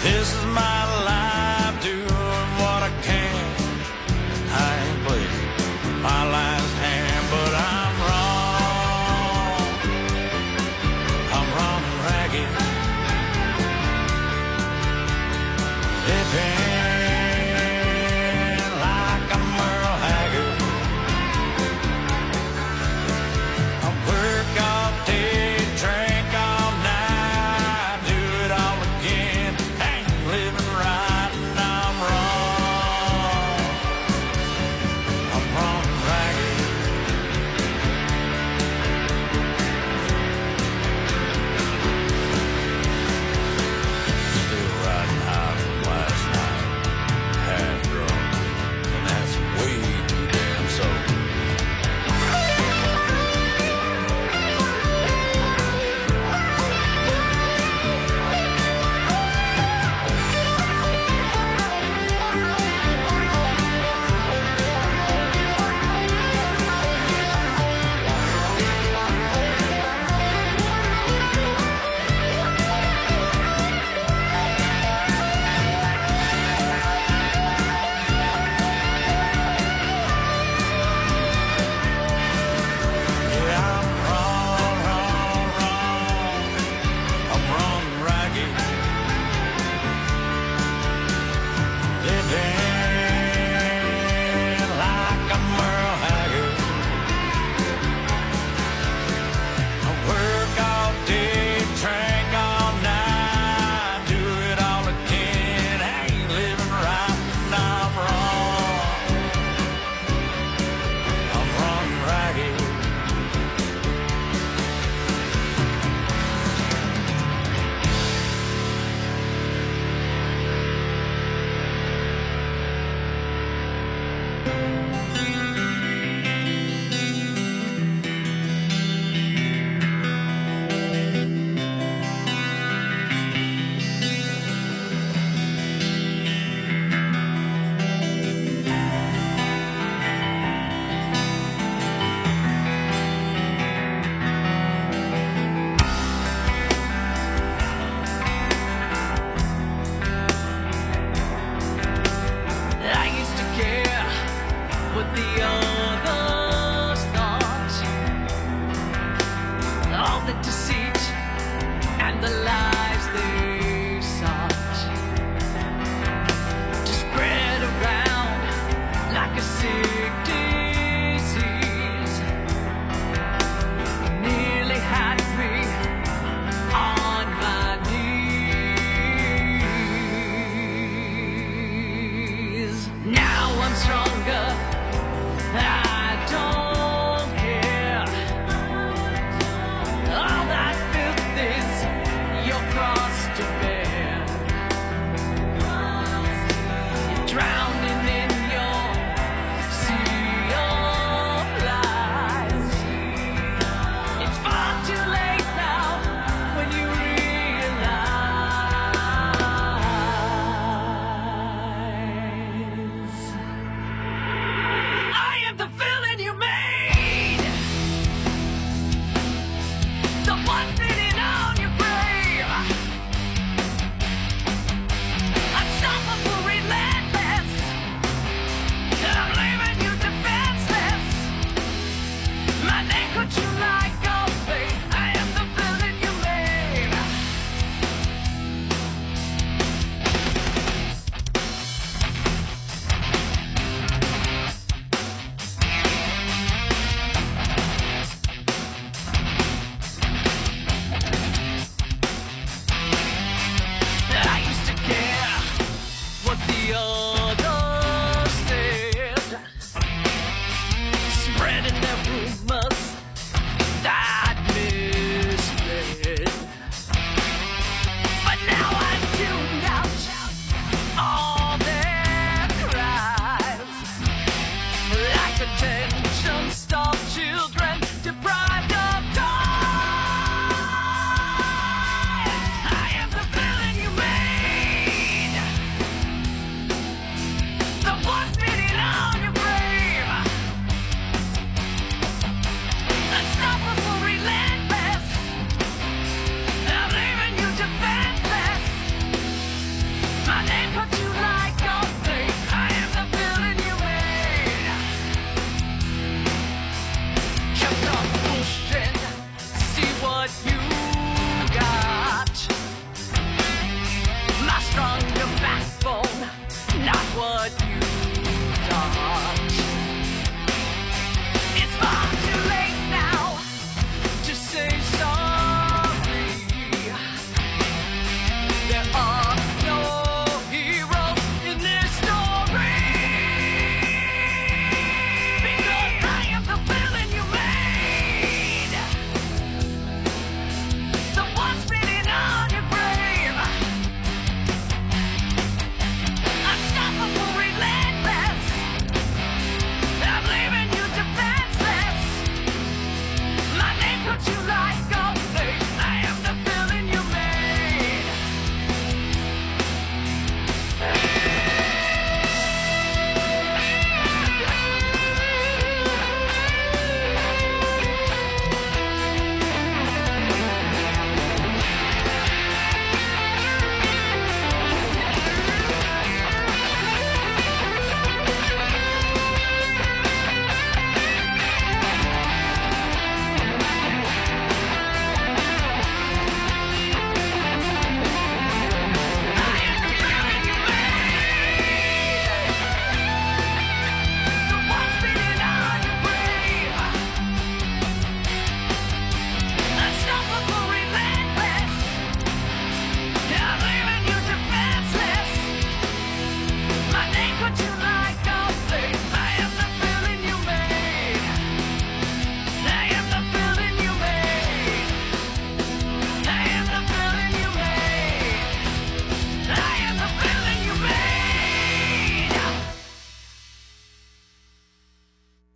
This is my life, doing what I can. I ain't played my last hand, but I'm wrong. I'm wrong and ragged. It ain't like I'm Merle Haggard. I work all day, drink all night, do it all again. Ain't living right.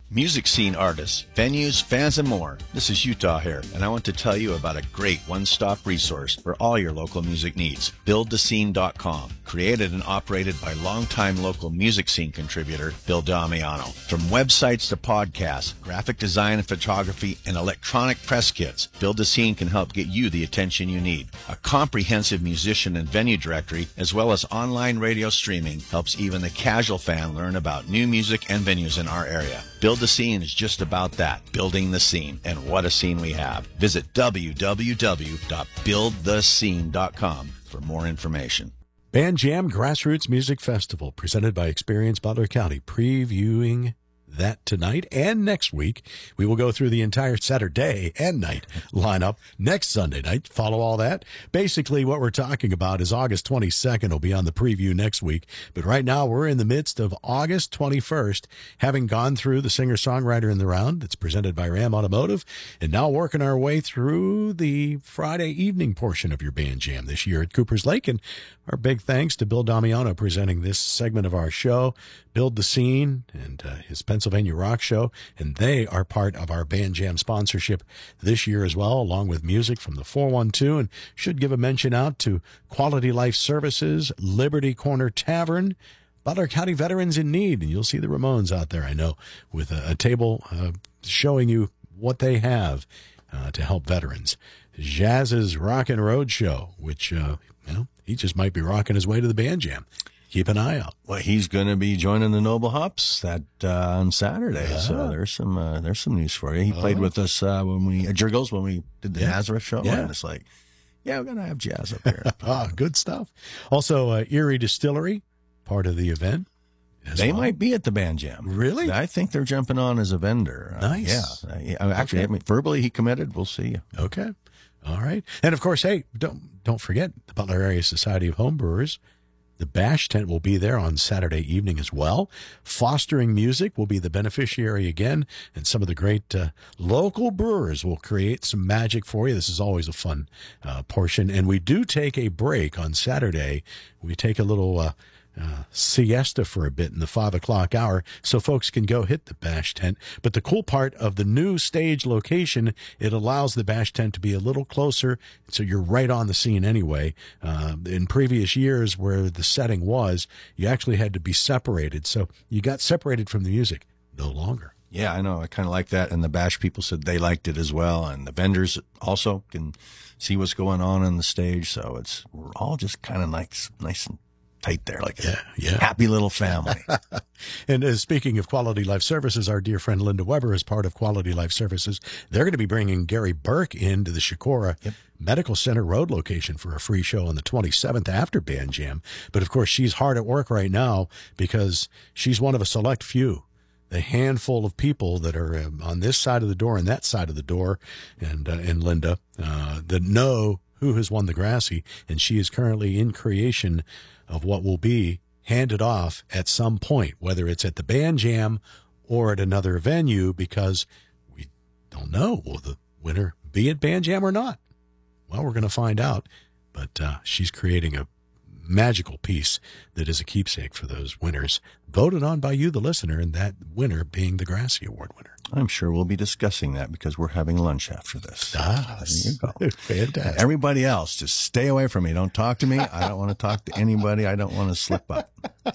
Music scene artists, venues, fans, and more. This is Utah here, and I want to tell you about a great one-stop resource for all your local music needs. build the scene dot com. Created and operated by longtime local music scene contributor Bill Damiano. From websites to podcasts, graphic design and photography, and electronic press kits, Build the Scene can help get you the attention you need. A comprehensive musician and venue directory, as well as online radio streaming, helps even the casual fan learn about new music and venues in our area. Build the Scene is just about that, building the scene, and what a scene we have. Visit w w w dot build the scene dot com for more information. Band Jam Grassroots Music Festival, presented by Experience Butler County, previewing that tonight and next week. We will go through the entire Saturday and night lineup next Sunday night. Follow all that. Basically, what we're talking about is August twenty-second will be on the preview next week. But right now, we're in the midst of August twenty-first, having gone through the singer-songwriter in the round that's presented by Ram Automotive, and now working our way through the Friday evening portion of your Band Jam this year at Cooper's Lake. And our big thanks to Bill Damiano presenting this segment of our show, Build the Scene, and uh, his Pennsylvania Rock Show. And they are part of our Band Jam sponsorship this year as well, along with music from the four one two. And should give a mention out to Quality Life Services, Liberty Corner Tavern, Butler County Veterans in Need. And you'll see the Ramones out there, I know, with a, a table uh, showing you what they have uh, to help veterans. Jazz's Rockin' Road Show, which, uh, you know, he just might be rocking his way to the Band Jam. Keep an eye out. Well, he's going to be joining the Noble Hops that uh, on Saturday. Yeah. So there's some uh, there's some news for you. He Oh. played with us uh, when we at Jurgles when we did the Yeah. Nazareth show. Yeah. And it's like, yeah, we're gonna have jazz up here. Ah, good stuff. Also, uh, Erie Distillery, part of the event. as They well. might be at the Band Jam. Really? I think they're jumping on as a vendor. Uh, Nice. yeah. Uh, yeah, Actually, Okay. I mean, verbally he committed. We'll see you. Okay. All right. And of course, hey, don't don't forget the Butler Area Society of Homebrewers. The Bash Tent will be there on Saturday evening as well. Fostering Music will be the beneficiary again, and some of the great uh, local brewers will create some magic for you. This is always a fun uh, portion. And we do take a break on Saturday. We take a little uh, uh, siesta for a bit in the five o'clock hour so folks can go hit the Bash Tent. But the cool part of the new stage location, it allows the Bash Tent to be a little closer, so you're right on the scene anyway. Uh, in previous years where the setting was, you actually had to be separated. So you got separated from the music. No longer. Yeah, I know. I kind of like that. And the Bash people said they liked it as well. And the vendors also can see what's going on on the stage. So it's we're all just kind of nice, nice and tight there, like a Yeah, yeah. happy little family. And uh, speaking of Quality Life Services, our dear friend Linda Weber is part of Quality Life Services. They're going to be bringing Gary Burke into the Shakora Yep. Medical Center Road location for a free show on the twenty-seventh after Band Jam. But of course, she's hard at work right now because she's one of a select few, the handful of people that are um, on this side of the door and that side of the door, and uh, and Linda uh, that know who has won the Grassy, and she is currently in creation of what will be handed off at some point, whether it's at the Band Jam or at another venue, because we don't know. Will the winner be at Band Jam or not? Well, we're going to find out. But uh, she's creating a magical piece that is a keepsake for those winners, voted on by you, the listener, and that winner being the Grassy Award winner. I'm sure we'll be discussing that because we're having lunch after this. Ah, There you go. fantastic. Everybody else, just stay away from me. Don't talk to me. I don't want to talk to anybody. I don't want to slip up.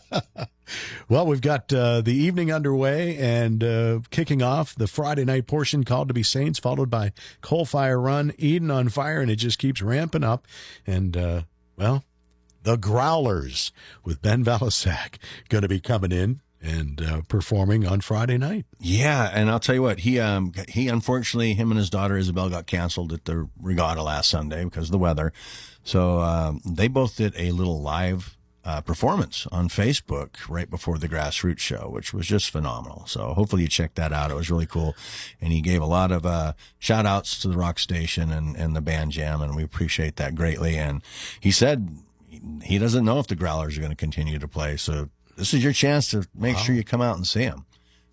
Well, we've got uh, the evening underway and uh, kicking off the Friday night portion, Called to Be Saints, followed by Coal Fire Run, Eden on Fire, and it just keeps ramping up. And, uh, well, the Growlers with Ben Valisak going to be coming in and uh, performing on Friday night. Yeah, and I'll tell you what, he um he unfortunately, him and his daughter Isabel got canceled at the regatta last Sunday because of the weather. So um, they both did a little live uh, performance on Facebook right before the Grassroots show, which was just phenomenal. So hopefully you check that out. It was really cool. And he gave a lot of uh, shout outs to the Rock Station and, and the Band Jam, and we appreciate that greatly. And he said he doesn't know if the Growlers are going to continue to play. So this is your chance to make Wow. sure you come out and see them.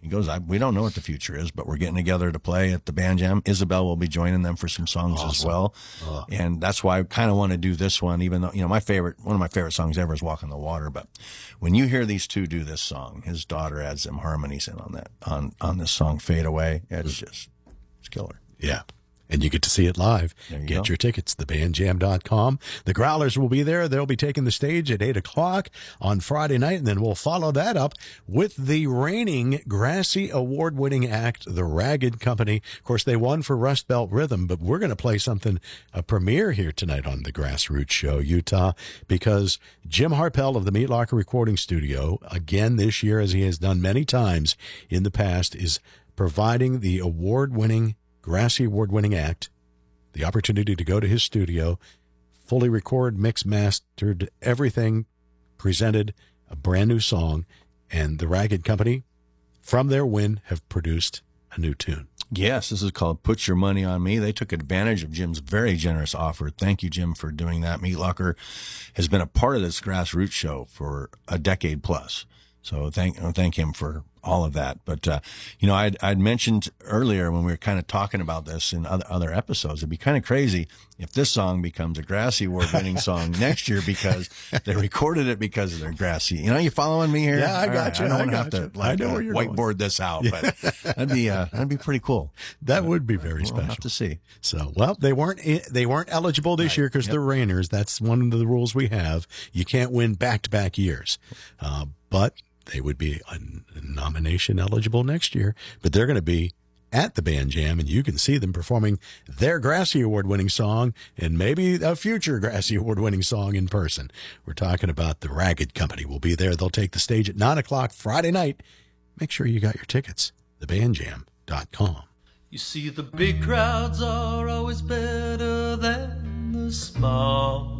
He goes, I, we don't know what the future is, but we're getting together to play at the Band Jam. Isabel will be joining them for some songs Awesome. as well. Oh. And that's why I kind of want to do this one, even though, you know, my favorite, one of my favorite songs ever is Walk on the Water. But when you hear these two do this song, his daughter adds some harmonies in on that, on, on this song, Fade Away. It's just, it's killer. Yeah. And you get to see it live. There you Get go. your tickets, the band jam dot com. The Growlers will be there. They'll be taking the stage at eight o'clock on Friday night, and then we'll follow that up with the reigning Grassy award-winning act, The Ragged Company. Of course, they won for Rust Belt Rhythm, but we're going to play something, a premiere here tonight on the Grassroots Show, Utah, because Jim Harpel of the Meat Locker Recording Studio, again this year, as he has done many times in the past, is providing the award-winning Grassy award-winning act the opportunity to go to his studio, fully record, mix, mastered, everything presented, a brand new song, and the Ragged Company, from their win, have produced a new tune. Yes, this is called Put Your Money on Me. They took advantage of Jim's very generous offer. Thank you, Jim, for doing that. Meat Locker has been a part of this Grassroots Show for a decade plus. So thank thank him for all of that. But, uh, you know, I'd, I'd mentioned earlier when we were kind of talking about this in other, other episodes, it'd be kind of crazy if this song becomes a Grassy Award-winning song next year because they recorded it because of their Grassy. You know, you following me here? Yeah, I All got right, you. I don't I want to got have you. to like, I know uh, where you're whiteboard going. this out, but that'd be, uh, that'd be pretty cool. That would be very We'll special. have to see. So, well, they weren't they weren't eligible this Right. year because Yep. they're Rainers. That's one of the rules we have. You can't win back-to-back years, uh, but they would be a nomination eligible next year. But they're going to be at the Band Jam, and you can see them performing their Grassy Award-winning song and maybe a future Grassy Award-winning song in person. We're talking about the Ragged Company. Will be there. They'll take the stage at nine o'clock Friday night. Make sure you got your tickets. the band jam dot com. You see, the big crowds are always better than the small.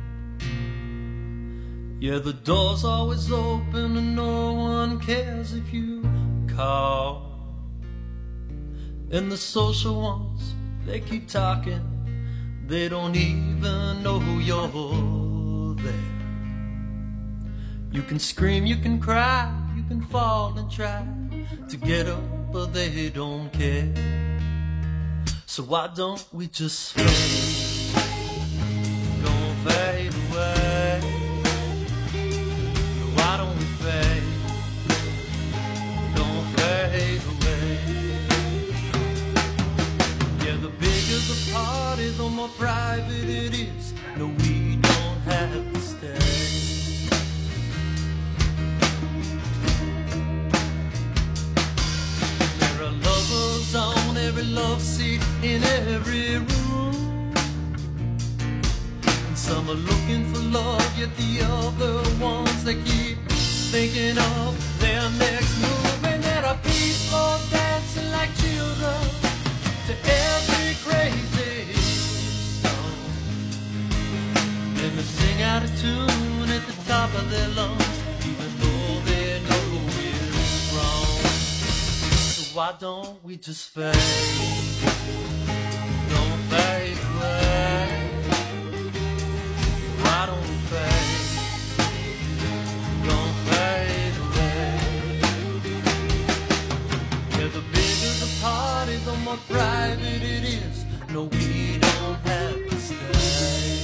Yeah, the door's always open and no one cares if you call. And the social ones, they keep talking, they don't even know you're there. You can scream, you can cry, you can fall and try to get up, but they don't care. So why don't we just fade, don't fade away? Why don't we fade, don't fade away? Yeah, the bigger the party, the more private it is. No, we don't have to stay. There are lovers on every love seat in every room, and some are looking for love, yet the other ones they keep thinking of their next move. And there are people dancing like children to every crazy song, and they sing out of tune at the top of their lungs, even though they know it's wrong. So why don't we just fade, don't fade away? Why don't we fade, don't fade away? Yeah, the bigger the party, the more private it is. No, we don't have to stay.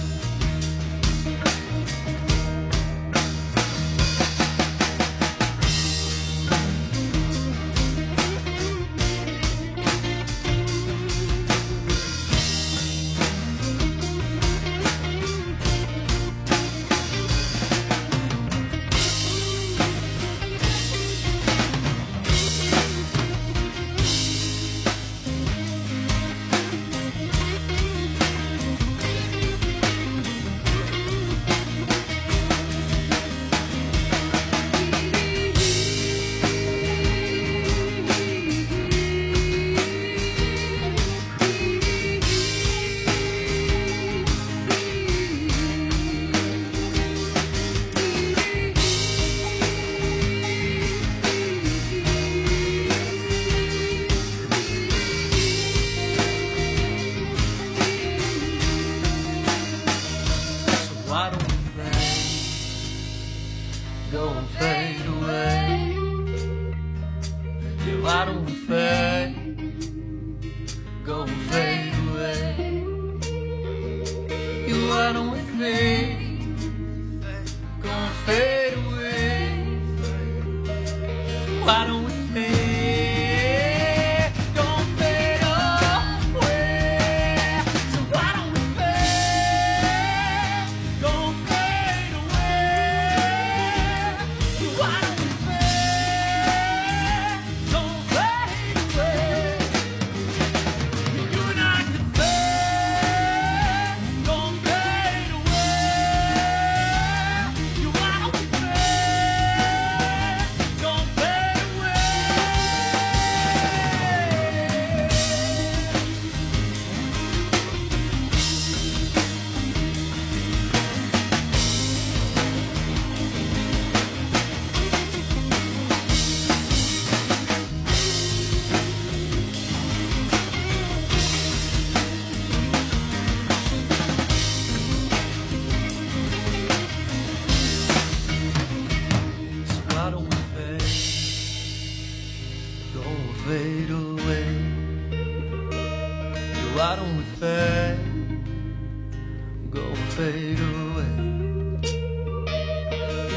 Why don't we fade, go and fade away?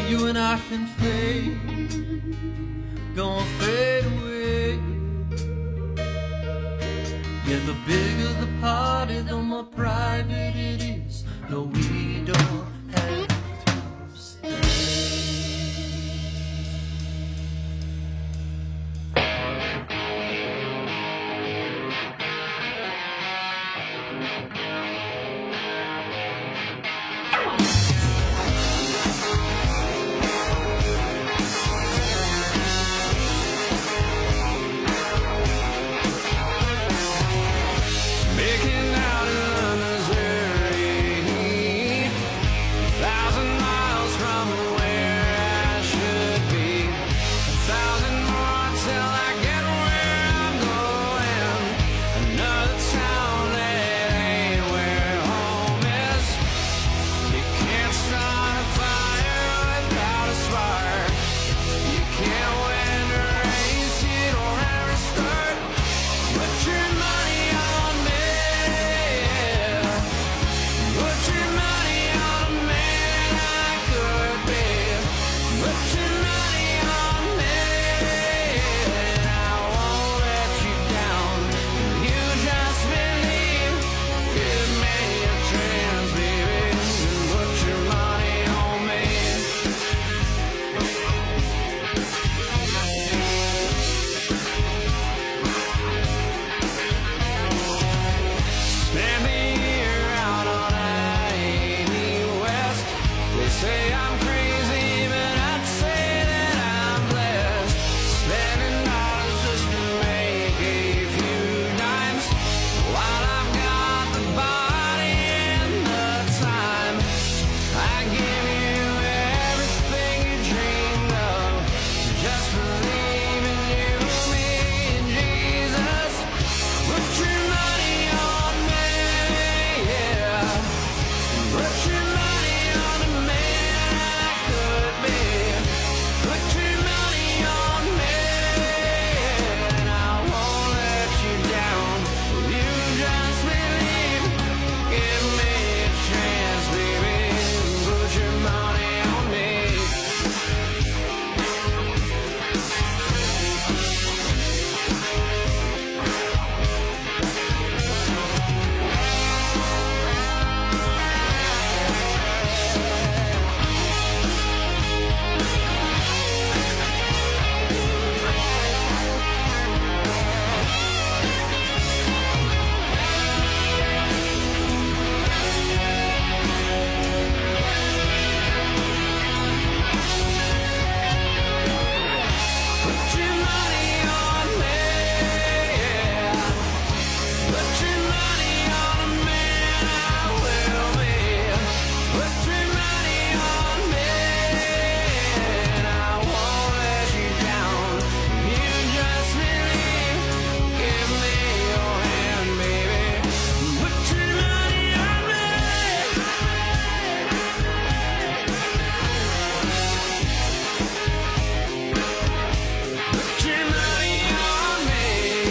you and I can fade, gonna fade away. Yeah, the bigger the party, the more private it is. No, we don't have to stay. Making out in the Missouri, thousand miles from where I should be, a thousand more till I get where I'm going. Another town that ain't where home is. You can't start a fire without a spark. You can't win a race you don't have a start. Put your money on me. Put your money on a man I could be. Put your money on me, and I won't let you down. You just believe. Give me a chance, baby, and put your money on me. Spend the year out on I eighty West. They say I'm crazy, but I'd say that I'm blessed. Spending dollars just to make a few dimes, while I've got the body and the time. I give you everything you dreamed of. Just believe in you, me, and Jesus. Put your money on me, yeah. Put your money on a man I could be. Put your money on me, and I won't let you down. You just believe. Give me a chance, baby. Put your money on me. Put your money on me, yeah. Put your money on a man I will be. Put your money on me, and I won't let you down. You just believe. Give me your hand, baby. Put your money on me. Put your money on me.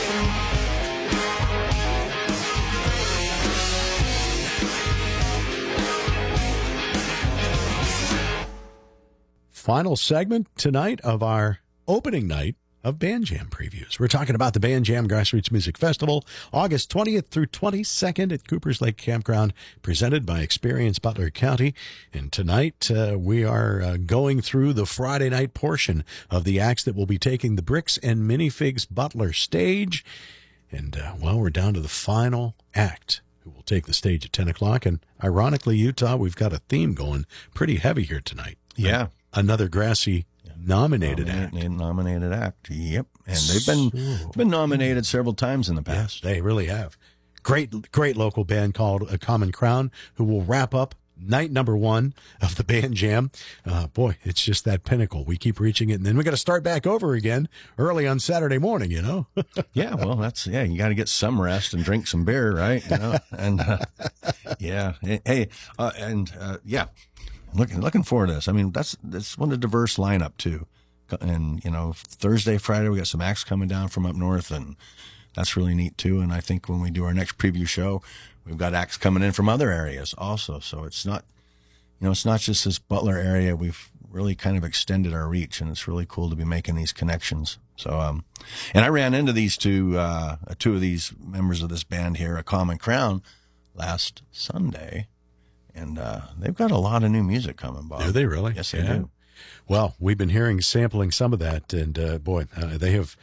Final segment tonight of our opening night of Band Jam previews. We're talking about the Band Jam Grassroots Music Festival, August twentieth through twenty-second at Coopers Lake Campground, presented by Experience Butler County. And tonight uh, we are uh, going through the Friday night portion of the acts that will be taking the Bricks and Minifigs Butler stage. And, uh, well, we're down to the final act, who will take the stage at ten o'clock. And ironically, Utah, we've got a theme going pretty heavy here tonight. Yeah. Another Grassy nominated act. Nominated, nominated act. Yep. And they've been So- been nominated several times in the past. They really have. Great, great local band called A Common Crown, who will wrap up night number one of the Band Jam. Uh, boy, it's just that pinnacle. We keep reaching it, and then we got to start back over again early on Saturday morning, you know? Yeah, well, that's, yeah, you got to get some rest and drink some beer, right? You know, and, uh, yeah. Hey, uh, and, uh, yeah, looking, looking forward to this. I mean, that's, that's one of the diverse lineup too. And, you know, Thursday, Friday, we got some acts coming down from up north, and that's really neat too. And I think when we do our next preview show, we've got acts coming in from other areas also. So it's not, you know, it's not just this Butler area. We've, really kind of extended our reach, and it's really cool to be making these connections. So, um, and I ran into these two, uh, two of these members of this band here, A Common Crown, last Sunday, and uh, they've got a lot of new music coming, Bob. Do they really? Yes, they Yeah. do. Well, we've been hearing sampling some of that, and uh, boy, uh, they have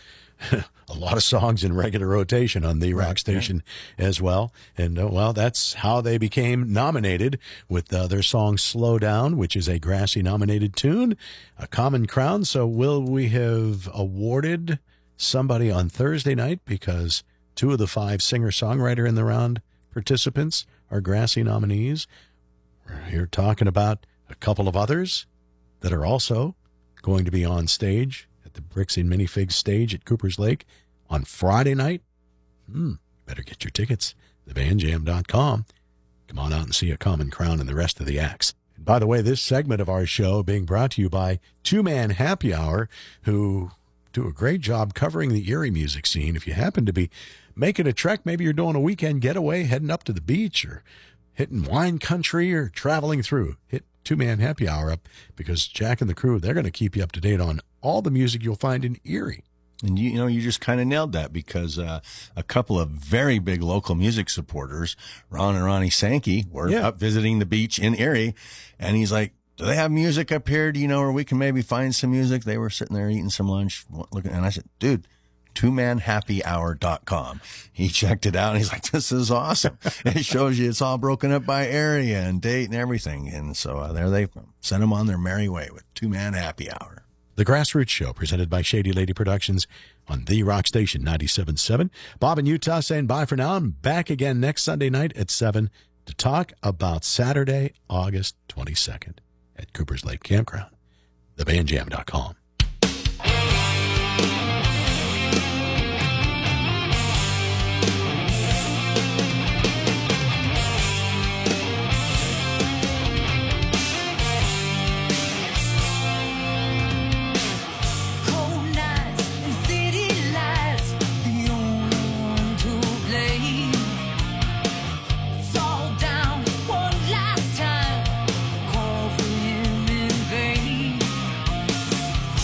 a lot of songs in regular rotation on the rock station as well. And uh, well, that's how they became nominated with uh, their song "Slow Down," which is a Grassy nominated tune, A Common Crown. So, will we have awarded somebody on Thursday night because two of the five singer-songwriter in the round participants are Grassy nominees? We're here talking about a couple of others that are also going to be on stage at the Bricks and Minifigs stage at Cooper's Lake on Friday night. Hmm, better get your tickets, the band jam dot com. Come on out and see A Common Crown and the rest of the acts. And by the way, this segment of our show being brought to you by Two Man Happy Hour, who do a great job covering the Erie music scene. If you happen to be making a trek, maybe you're doing a weekend getaway, heading up to the beach or hitting wine country or traveling through, hit Two Man Happy Hour up, because Jack and the crew, they're going to keep you up to date on all the music you'll find in Erie. And you, you know, you just kind of nailed that, because uh, a couple of very big local music supporters, Ron and Ronnie Sankey, were Yeah. up visiting the beach in Erie, and he's like, "Do they have music up here? Do you know where we can maybe find some music?" They were sitting there eating some lunch, looking, and I said, "Dude, two man happy hour dot com." He checked it out and he's like, "This is awesome." It shows you it's all broken up by area and date and everything. And so uh, there they sent them on their merry way with Two Man Happy Hour. The Grassroots Show, presented by Shady Lady Productions on the Rock Station ninety-seven point seven. Bob in Utah saying bye for now. I'm back again next Sunday night at seven to talk about Saturday, August twenty-second at Cooper's Lake Campground. the band jam dot com. Cold nights and city lights, the only one to blame. Fall down one last time, call for him in vain.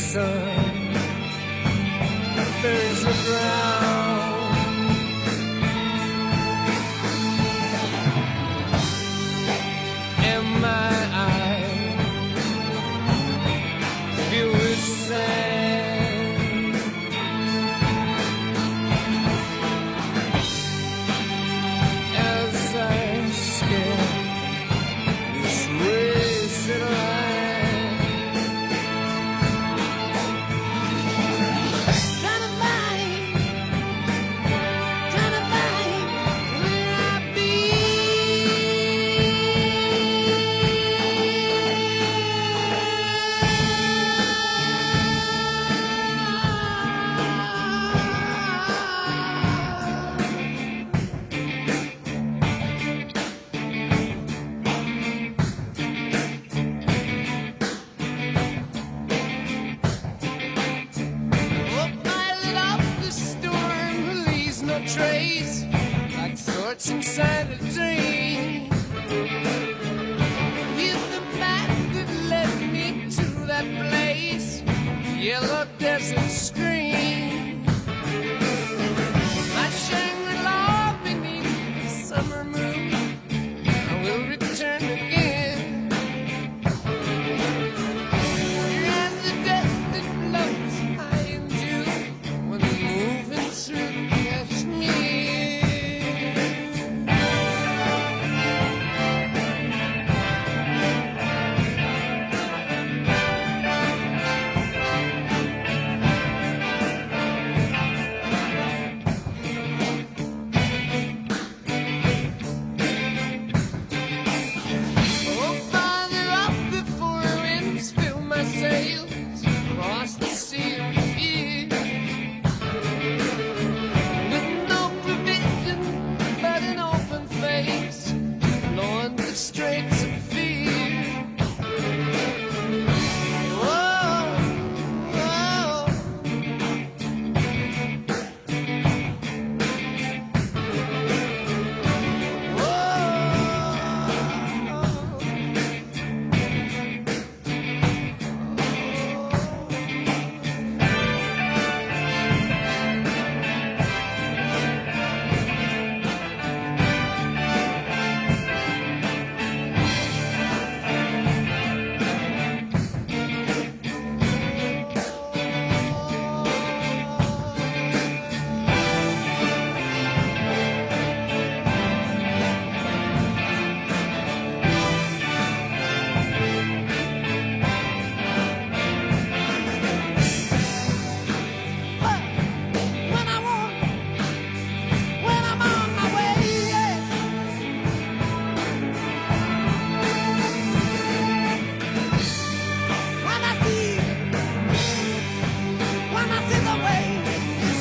sun burns the ground. And my eyes filled with sand as I scan this wasted land. Trying to find, trying to find where I Oh, I love the storm who leaves no trace, like thoughts inside a dream. He's the map that led me to that place, yellow desert screen. My Shangri-La beneath the summer moon, I will return again. And the dust that floats high into when I'm moving through Kashmir. Oh, farther up before winds fill my sails across the sea of fear, with no provision but an open face, blowing the straits of fear. Whoa, whoa. When I want, when I'm on my way, yeah. When I see, when I see the way you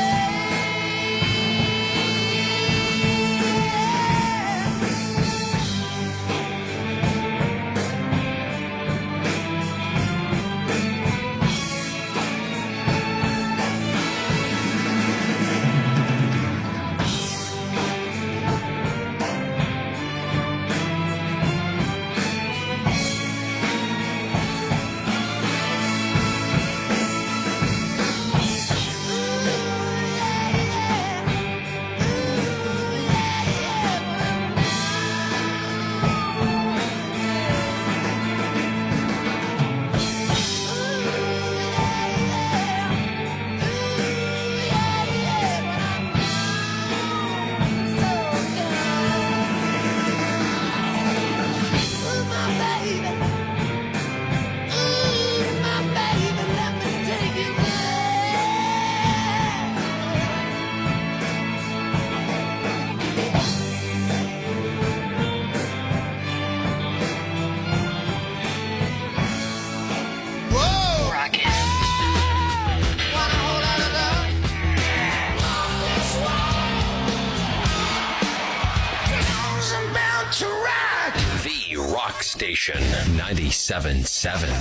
Rock Station ninety-seven point seven.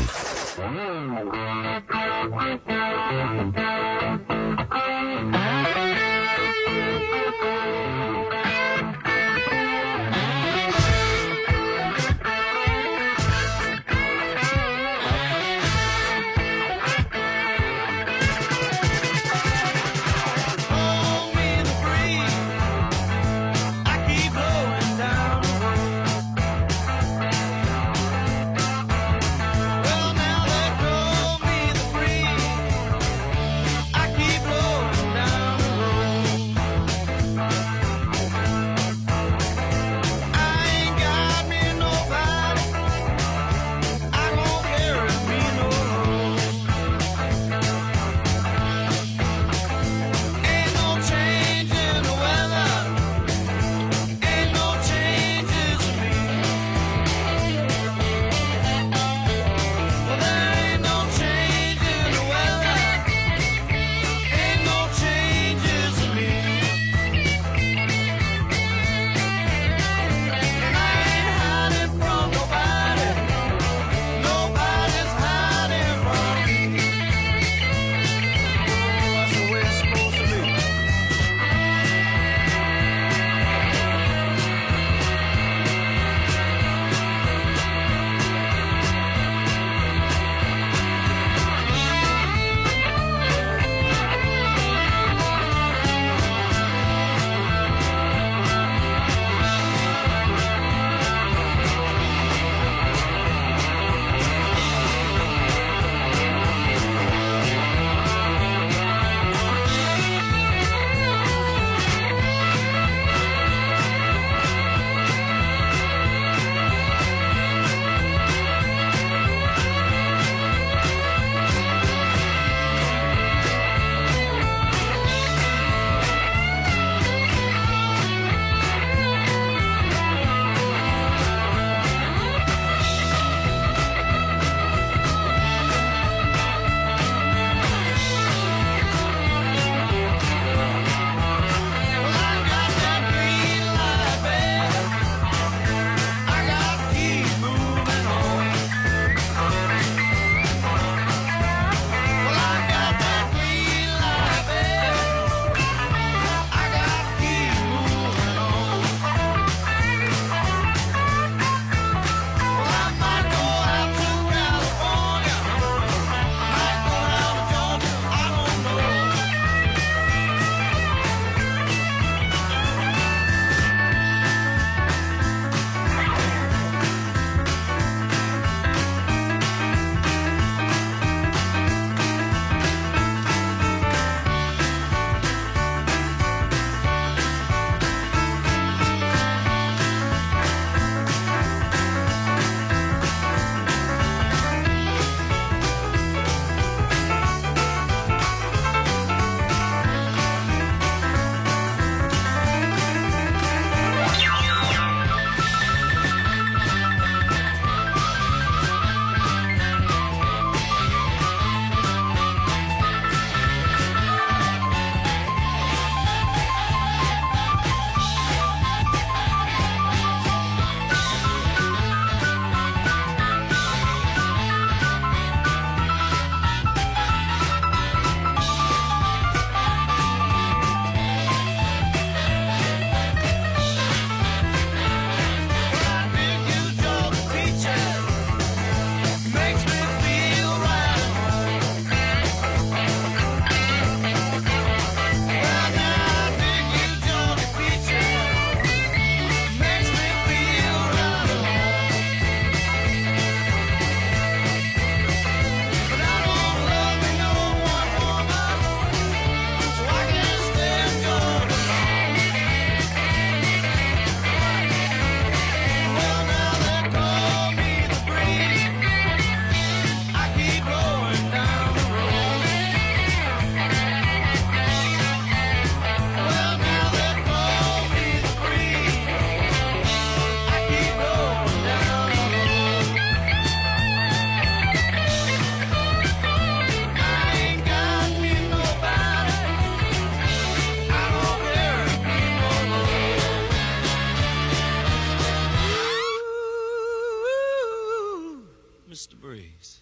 Mister Breeze.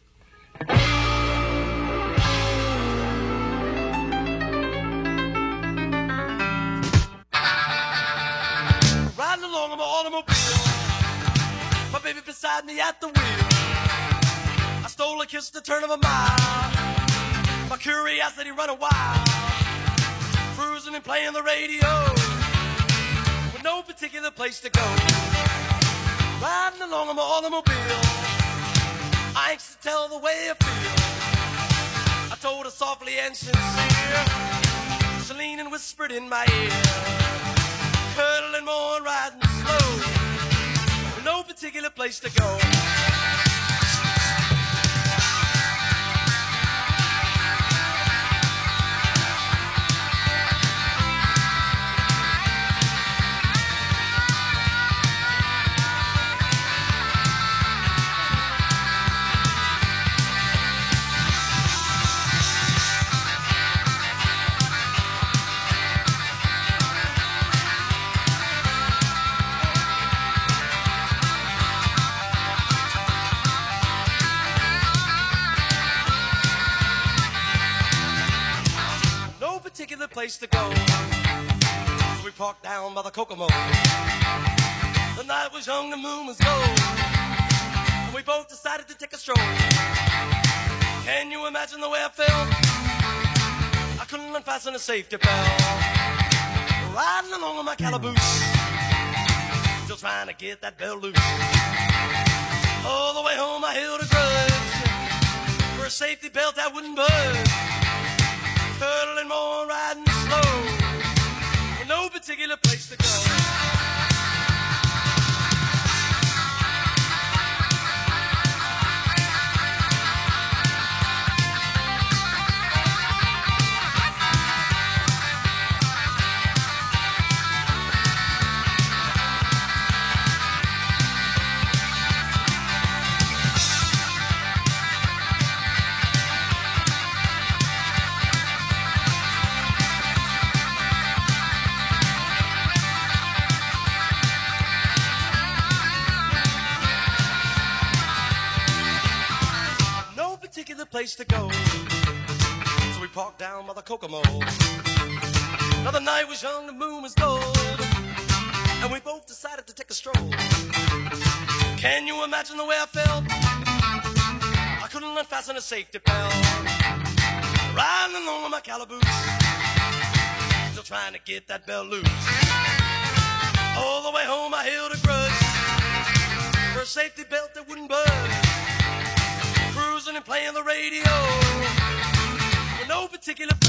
Riding along in my automobile, my baby beside me at the wheel. I stole a kiss at the turn of a mile, my curiosity running wild, cruising and playing the radio, with no particular place to go. Riding along in my automobile, anxious to tell the way I feel. I told her softly and sincere, Celine and whispered in my ear, cuddling more, riding slow, with no particular place to go. Particular place to go. So we parked down by the Kokomo. The night was young, the moon was gold, and we both decided to take a stroll. Can you imagine the way I felt? I couldn't unfasten a safety belt. Riding along with my calaboose, still trying to get that bell loose. All the way home I held a grudge, for a safety belt I wouldn't budge. Cuddling more, riding slow, with no particular place to go. Place to go. So we parked down by the Kokomo. Now the night was young, the moon was gold, and we both decided to take a stroll. Can you imagine the way I felt? I couldn't unfasten a safety belt. Riding along with my calaboose, still trying to get that bell loose. All the way home I held a grudge, for a safety belt that wouldn't budge. Cruising and playing the radio, with no particular